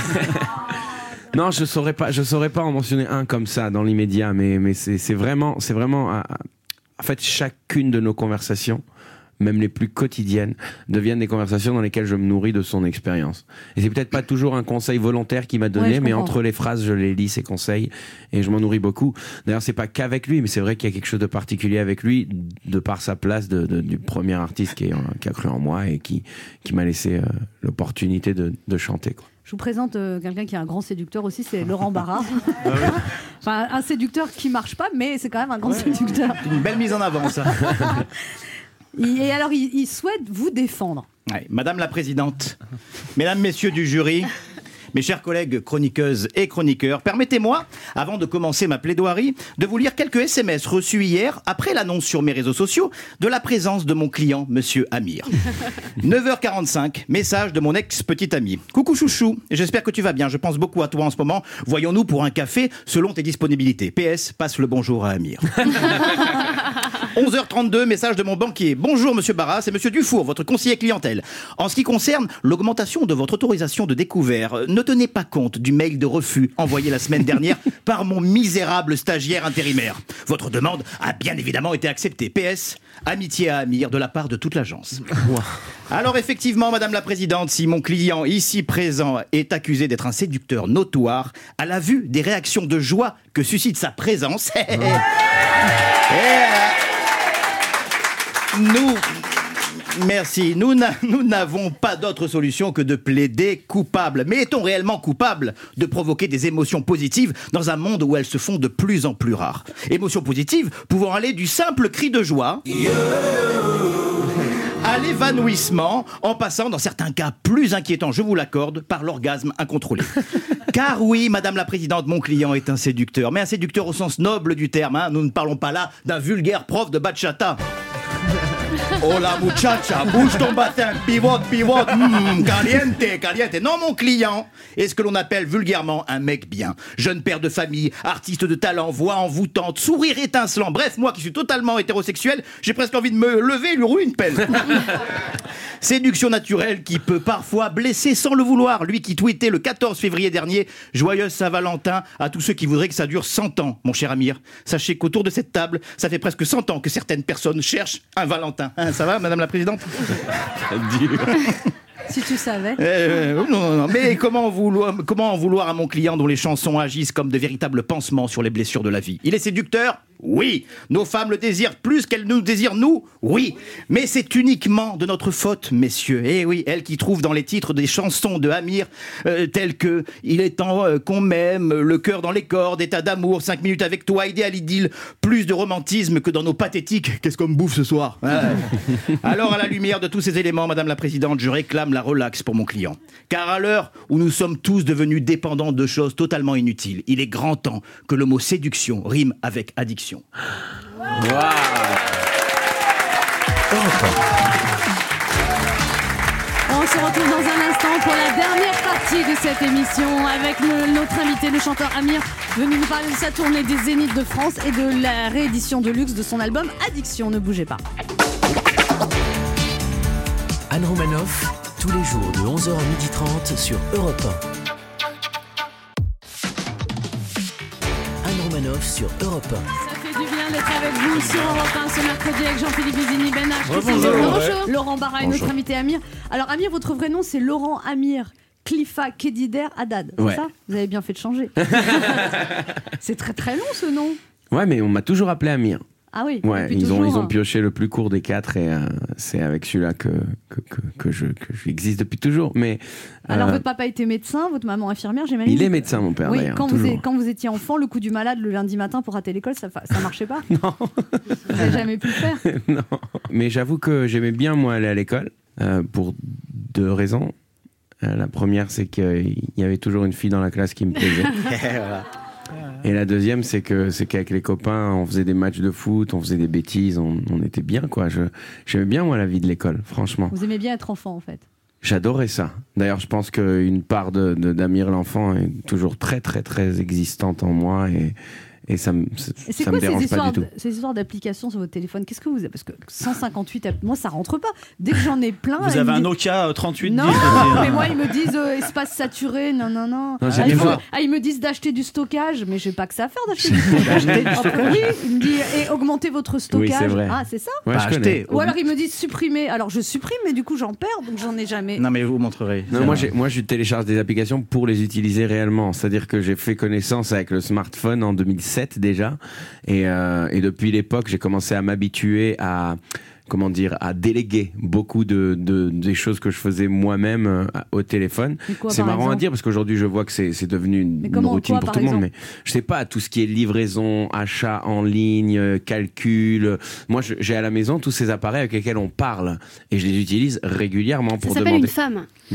Non, je saurais pas, je saurais pas en mentionner un comme ça dans l'immédiat, mais, mais c'est, c'est vraiment, c'est vraiment, ah, ah, en fait, chacune de nos conversations, même les plus quotidiennes, deviennent des conversations dans lesquelles je me nourris de son expérience. Et c'est peut-être pas toujours un conseil volontaire qu'il m'a donné, Ouais, je mais comprends. entre les phrases, je les lis, ces conseils, et je m'en nourris beaucoup. D'ailleurs, c'est pas qu'avec lui, mais c'est vrai qu'il y a quelque chose de particulier avec lui, de par sa place de, de- du premier artiste qui, est, qui a cru en moi et qui, qui m'a laissé euh, l'opportunité de, de chanter, quoi. Je vous présente euh, quelqu'un qui est un grand séducteur aussi, c'est Laurent Barra. Enfin, un séducteur qui marche pas, mais c'est quand même un grand séducteur. Une belle mise en avant, ça. Il- Et alors, il, il souhaite vous défendre. Ouais, Madame la Présidente, Mesdames, Messieurs du jury, mes chers collègues chroniqueuses et chroniqueurs, permettez-moi, avant de commencer ma plaidoirie, de vous lire quelques S M S reçus hier, après l'annonce sur mes réseaux sociaux, de la présence de mon client, Monsieur Amir. neuf heures quarante-cinq, message de mon ex-petit ami. Coucou chouchou, j'espère que tu vas bien, je pense beaucoup à toi en ce moment. Voyons-nous pour un café selon tes disponibilités. P S, passe le bonjour à Amir. onze heures trente-deux, message de mon banquier. Bonjour Monsieur Barra, c'est Monsieur Dufour, votre conseiller clientèle. En ce qui concerne l'augmentation de votre autorisation de découvert, euh, ne tenez pas compte du mail de refus envoyé la semaine dernière par mon misérable stagiaire intérimaire. Votre demande a bien évidemment été acceptée. P S, amitié à Amir de la part de toute l'agence. Alors effectivement, Madame la Présidente, si mon client ici présent est accusé d'être un séducteur notoire, à la vue des réactions de joie que suscite sa présence, et, euh, nous, merci, nous n'a- nous n'avons pas d'autre solution que de plaider coupable. Mais est-on réellement coupable de provoquer des émotions positives dans un monde où elles se font de plus en plus rares? Émotions positives pouvant aller du simple cri de joie à l'évanouissement, en passant dans certains cas plus inquiétants, je vous l'accorde, par l'orgasme incontrôlé. Car oui, Madame la Présidente, mon client est un séducteur, mais un séducteur au sens noble du terme, hein. Nous ne parlons pas là d'un vulgaire prof de bachata. Oh la muchacha, bouge ton bassin, pivote, pivote, mm, caliente, caliente. Non, mon client est ce que l'on appelle vulgairement un mec bien. Jeune père de famille, artiste de talent, voix envoûtante, sourire étincelant. Bref, moi qui suis totalement hétérosexuel, j'ai presque envie de me lever et lui rouler une pelle. Séduction naturelle qui peut parfois blesser sans le vouloir. Lui qui tweetait le quatorze février dernier « Joyeuse Saint-Valentin à tous ceux qui voudraient que ça dure cent ans ». Mon cher Amir, sachez qu'autour de cette table, ça fait presque cent ans que certaines personnes cherchent un Valentin. Hein, ça va, Madame la Présidente? Si tu savais. Euh, non, non, non. Mais comment vouloir, comment en vouloir à mon client dont les chansons agissent comme de véritables pansements sur les blessures de la vie? Il est séducteur? Oui. Nos femmes le désirent plus qu'elles nous désirent nous? Oui. Mais c'est uniquement de notre faute, messieurs. Eh oui, elle qui trouve dans les titres des chansons de Amir euh, telles que « Il est temps euh, qu'on m'aime »,« Le cœur dans les cordes »,« État d'amour »,« cinq minutes avec toi »,« Idéal idylle », plus de romantisme que dans nos pathétiques « Qu'est-ce qu'on me bouffe ce soir ?» Ouais. Alors, à la lumière de tous ces éléments, Madame la Présidente, je réclame la relax pour mon client. Car à l'heure où nous sommes tous devenus dépendants de choses totalement inutiles, il est grand temps que le mot séduction rime avec addiction. Wow. On se retrouve dans un instant pour la dernière partie de cette émission avec le, notre invité, le chanteur Amir, venu nous parler de sa tournée des Zéniths de France et de la réédition de luxe de son album Addiction. Ne bougez pas. Anne Romanoff, tous les jours de onze heures à midi trente sur Europe un. Anne Romanoff sur Europe un. Ça fait du bien d'être avec vous sur Europe un ce mercredi avec Jean-Philippe Vizini, Ben H, Bonjour. Bonjour. Laurent Barra et Bonjour. notre invité Amir. Alors Amir, votre vrai nom c'est Laurent Amir Khalifa Khedider Haddad, c'est Ouais. ça? Vous avez bien fait de changer. C'est très très long ce nom. Ouais, mais on m'a toujours appelé Amir. Ah oui. Ouais, depuis ils ont, toujours, ils ont hein. pioché le plus court des quatre et euh, c'est avec celui-là que, que, que, que je, que j'existe depuis toujours. Mais, Alors euh, votre papa était médecin, votre maman infirmière, j'imagine. il est médecin, mon père, Oui, d'ailleurs. quand vous, toujours. êtes- quand vous étiez enfant, le coup du malade le lundi matin pour rater l'école, ça, fa- ça marchait pas? Non. Vous n'avez jamais pu le faire? Non. Mais j'avoue que j'aimais bien, moi, aller à l'école euh, pour deux raisons. Euh, la première, c'est qu'il y avait toujours une fille dans la classe qui me plaisait. Et la deuxième, c'est que c'est qu'avec les copains, on faisait des matchs de foot, on faisait des bêtises, on, on était bien, quoi. Je, j'aimais bien, moi, la vie de l'école, franchement. Vous aimez bien être enfant en fait? J'adorais ça. D'ailleurs, je pense qu'une part de, de, d'Amir l'enfant est toujours très, très, très existante en moi et, et ça me, ça, Et c'est ça quoi me ces dérange pas histoires, du tout. de- ces histoires d'applications sur votre téléphone? Qu'est-ce que vous avez? Parce que cent cinquante-huit, app- moi ça rentre pas. Dès que j'en ai plein. Vous ils avez me un disent- Nokia trente-huit dix. Non, je mais moi ils me disent euh, espace saturé, non, non, non. Non, j'ai ah, mis il faut- moi. ah, ils me disent d'acheter du stockage, mais j'ai pas que ça à faire d'acheter du stockage. Oui, ils me disent et augmenter votre stockage. Oui, c'est vrai. Ah, c'est ça? Ouais, Pas je acheter. connais. Ou alors ils me disent supprimer. Alors je supprime, mais du coup j'en perds, donc j'en ai jamais. Non mais je vous montrerai. Non, moi, j'ai, moi, je télécharge des applications pour les utiliser réellement. C'est-à-dire que j'ai fait connaissance avec le smartphone en deux mille sept déjà. Et, euh, et depuis l'époque, j'ai commencé à m'habituer à, comment dire, à déléguer beaucoup de, de, des choses que je faisais moi-même euh, au téléphone. Mais quoi, C'est par marrant exemple à dire parce qu'aujourd'hui, je vois que c'est, c'est devenu une, Mais une comment, routine quoi, pour par tout le monde. exemple Mais je sais pas, tout ce qui est livraison, achat en ligne, euh, calcul. Moi, je- j'ai à la maison tous ces appareils avec lesquels on parle. Et je les utilise régulièrement Ça pour s'appelle demander. une femme. Euh,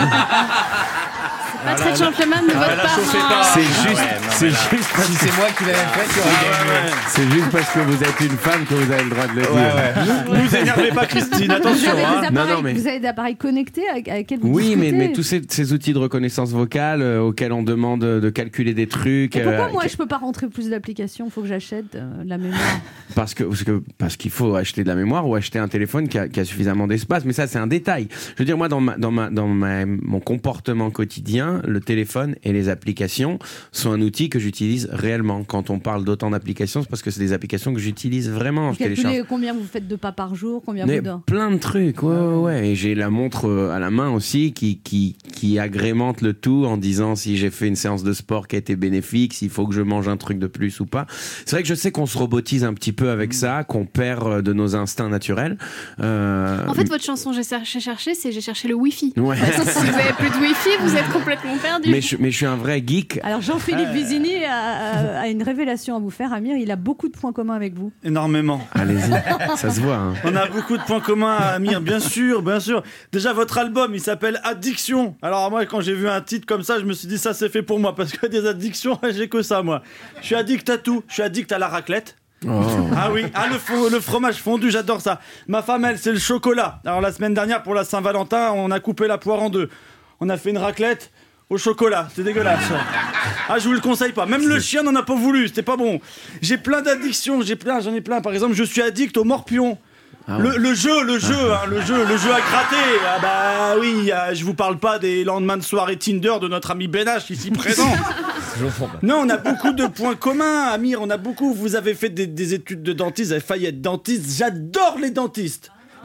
c'est pas très gentleman de votre part. C'est juste, c'est juste parce Si c'est moi qui l'avais fait, tu aurais gagné. C'est juste parce que vous êtes une femme que vous avez le droit de le dire. Ne vous énervez pas, Christine, Vous attention. avez, des Hein. appareils, Non, non, mais- vous avez des appareils connectés avec, avec lesquels vous Oui, mais, discutez. mais tous ces, ces outils de reconnaissance vocale euh, auxquels on demande de calculer des trucs. Et pourquoi euh, moi je peux pas rentrer plus d'applications? Faut que j'achète euh, de la mémoire. Parce que, parce que parce qu'il faut acheter de la mémoire ou acheter un téléphone qui a, qui a suffisamment d'espace. Mais ça, c'est un détail. Je veux dire, moi, dans ma, dans ma, dans ma, mon comportement quotidien, le téléphone et les applications sont un outil que j'utilise réellement. Quand on parle d'autant d'applications, c'est parce que c'est des applications que j'utilise vraiment. Je télécharge. Calculez combien vous faites de pas par jour, combien Mais vous dormez. plein de trucs, ouais, ouais, ouais. Et j'ai la montre euh, à la main aussi qui, qui, qui agrémente le tout en disant si j'ai fait une séance de sport qui a été bénéfique, s'il faut que je mange un truc de plus ou pas. C'est vrai que je sais qu'on se robotise un petit peu avec ça, qu'on perd euh, de nos instincts naturels. Euh, En fait, votre chanson J'ai cherché, cherché, c'est J'ai cherché le Wi-Fi. Ouais. Parce que si vous avez plus de Wi-Fi, vous êtes complètement perdu. mais, je, mais je suis un vrai geek. Alors Jean-Philippe Vizini a, a- a une révélation à vous faire, Amir. Il a beaucoup de points communs avec vous. Énormément. Allez-y, ça se voit. Hein. On a beaucoup de points communs, Amir, bien sûr, bien sûr. Déjà, votre album, il s'appelle Addiction. Alors moi, quand j'ai vu un titre comme ça, je me suis dit, ça c'est fait pour moi, parce que des addictions, j'ai que ça, moi. Je suis addict à tout. Je suis addict à la raclette. Oh. Ah oui, ah, le, fo- le fromage fondu, j'adore ça. Ma femme, elle, c'est le chocolat. Alors la semaine dernière, pour la Saint-Valentin, on a coupé la poire en deux. On a fait une raclette au chocolat, c'est dégueulasse. Ah, je vous le conseille pas. Même le chien n'en a pas voulu, c'était pas bon. J'ai plein d'addictions, j'ai plein, j'en ai plein. Par exemple, je suis addict au morpion. Ah le, ouais. le jeu, le jeu, hein, le jeu, le jeu à gratter. Ah bah oui, euh, je vous parle pas des lendemains de soirée Tinder de notre ami Ben H ici présent. Non, on a beaucoup de points communs, Amir. On a beaucoup. Vous avez fait des, des études de dentiste, vous avez failli être dentiste. J'adore les dentistes.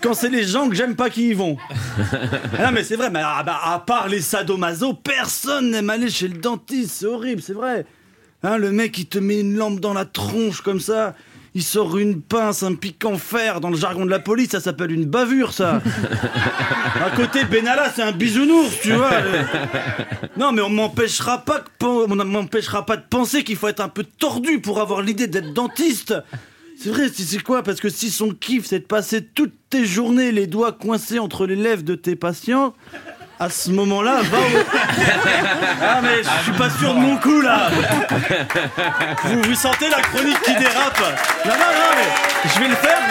quand c'est les gens que j'aime pas qui y vont. Ah non mais c'est vrai, mais à, bah, à part les sadomaso, personne n'aime aller chez le dentiste, c'est horrible, c'est vrai. Hein, le mec il te met une lampe dans la tronche comme ça, il sort une pince, un piquant fer, dans le jargon de la police ça s'appelle une bavure ça. À côté Benalla c'est un bisounours, tu vois. Non mais on m'empêchera pas, que, on m'empêchera pas de penser qu'il faut être un peu tordu pour avoir l'idée d'être dentiste. C'est vrai, c'est quoi? Parce que si son kiff c'est de passer toutes tes journées les doigts coincés entre les lèvres de tes patients, à ce moment-là, va au... Ah mais je suis pas sûr de mon coup là. Vous, vous sentez la chronique qui dérape? Non, non, non, mais je vais le faire,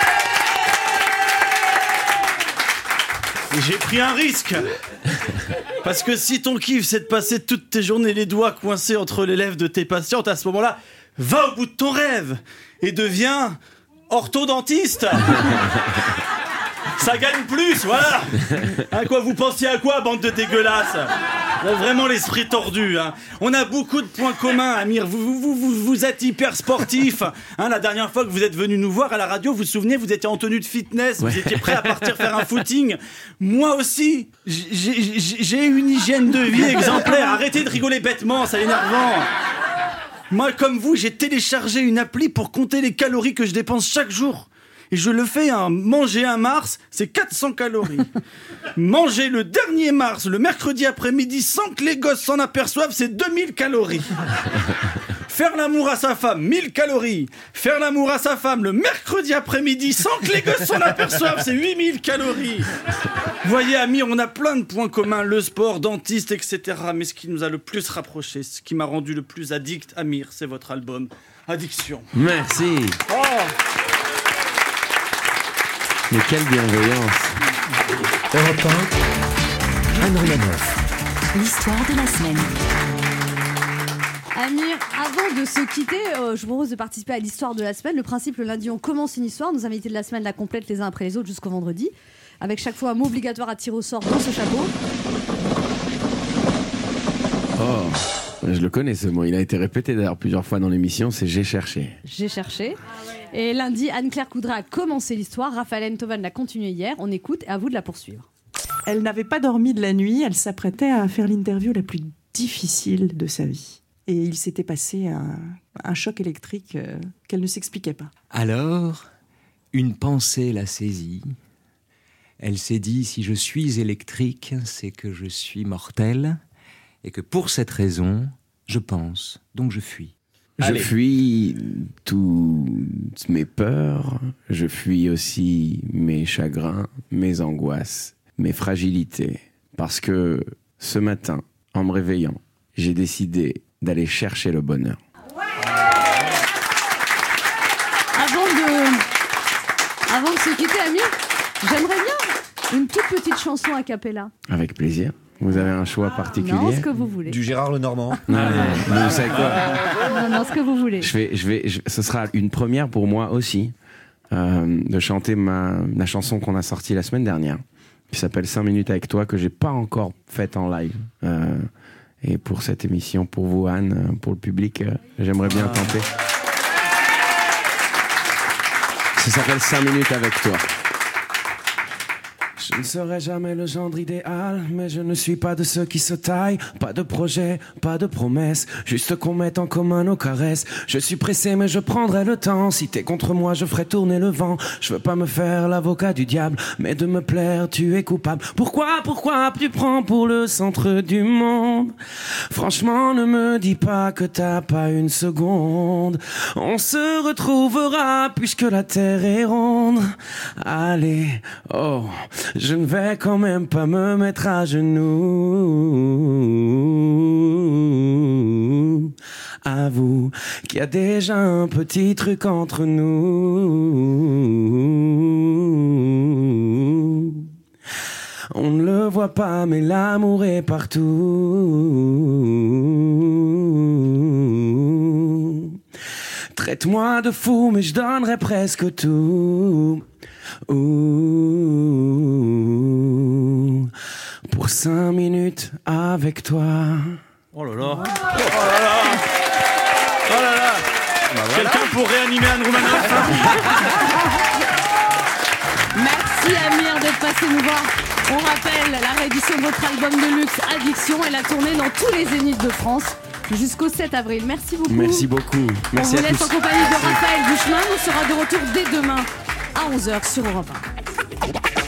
mais... J'ai pris un risque. Parce que si ton kiff c'est de passer toutes tes journées les doigts coincés entre les lèvres de tes patientes, à ce moment-là, va au bout de ton rêve et deviens orthodontiste. Ça gagne plus, voilà. À quoi vous pensiez à quoi, bande de dégueulasses? Vraiment l'esprit tordu. Hein. On a beaucoup de points communs, Amir. Vous, vous, vous, vous êtes hyper sportif. Hein, la dernière fois que vous êtes venu nous voir à la radio, vous vous souvenez, vous étiez en tenue de fitness, ouais. Vous étiez prêt à partir faire un footing. Moi aussi, j'ai, j'ai une hygiène de vie exemplaire. Arrêtez de rigoler bêtement, c'est énervant. Moi, comme vous, j'ai téléchargé une appli pour compter les calories que je dépense chaque jour. Et je le fais, hein. Manger un Mars, c'est quatre cents calories. Manger le dernier Mars, le mercredi après-midi, sans que les gosses s'en aperçoivent, c'est deux mille calories. Faire l'amour à sa femme, mille calories. Faire l'amour à sa femme le mercredi après-midi, sans que les gosses s'en aperçoivent, c'est huit mille calories. Vous voyez, Amir, on a plein de points communs, le sport, dentiste, et cetera. Mais ce qui nous a le plus rapprochés, ce qui m'a rendu le plus addict, Amir, c'est votre album Addiction. Merci. Oh. Mais quelle bienveillance. Europe un, Anne Romanoff. L'histoire de la semaine. Amir, avant de se quitter, euh, je vous propose de participer à l'histoire de la semaine. Le principe, le lundi, on commence une histoire. Nos invités de la semaine la complètent les uns après les autres jusqu'au vendredi. Avec chaque fois un mot obligatoire à tirer au sort dans ce chapeau. Oh, je le connais ce mot. Il a été répété d'ailleurs plusieurs fois dans l'émission. C'est j'ai cherché. J'ai cherché. Et lundi, Anne-Claire Coudray a commencé l'histoire. Raphaël Enthoven l'a continué hier. On écoute et à vous de la poursuivre. Elle n'avait pas dormi de la nuit. Elle s'apprêtait à faire l'interview la plus difficile de sa vie. Et il s'était passé un, un choc électrique euh, qu'elle ne s'expliquait pas. Alors, une pensée l'a saisie. Elle s'est dit, si je suis électrique, c'est que je suis mortel. Et que pour cette raison, je pense, donc je fuis. Je Allez. fuis toutes mes peurs, je fuis aussi mes chagrins, mes angoisses, mes fragilités. Parce que ce matin, en me réveillant, j'ai décidé d'aller chercher le bonheur. Avant de, Avant de se quitter, Amir, j'aimerais bien une toute petite chanson a cappella. Avec plaisir. Vous avez un choix particulier? Non, ce que vous voulez. Du Gérard Lenormand. Non, non, vous savez quoi? Non, non, ce que vous voulez. Je vais, je vais, je, ce sera une première pour moi aussi, euh, de chanter ma, la chanson qu'on a sortie la semaine dernière, qui s'appelle cinq minutes avec toi, que j'ai pas encore faite en live. Euh, et pour cette émission, pour vous Anne, pour le public, euh, j'aimerais bien ah. tenter. Ça s'appelle cinq minutes avec toi. Je ne serai jamais le gendre idéal, mais je ne suis pas de ceux qui se taillent. Pas de projet, pas de promesses, juste qu'on mette en commun nos caresses. Je suis pressé mais je prendrai le temps, si t'es contre moi je ferai tourner le vent. Je veux pas me faire l'avocat du diable, mais de me plaire tu es coupable. Pourquoi, pourquoi tu prends pour le centre du monde? Franchement ne me dis pas que t'as pas une seconde. On se retrouvera puisque la terre est ronde. Allez, oh, je ne vais quand même pas me mettre à genoux. Avoue qu'il y a déjà un petit truc entre nous. On ne le voit pas, mais l'amour est partout. Traite-moi de fou, mais je donnerai presque tout. Ouh, pour cinq minutes avec toi. Oh là là. Oh là là. Oh là là. Bah voilà. Quelqu'un pour réanimer Anne Romanoff? Merci passez nous voir. On rappelle la réédition de votre album de luxe Addiction et la tournée dans tous les zéniths de France jusqu'au sept avril. Merci beaucoup. Merci beaucoup. Merci On vous à laisse tous. en compagnie de Raphaël Buchmann. On sera de retour dès demain à onze heures sur Europe un.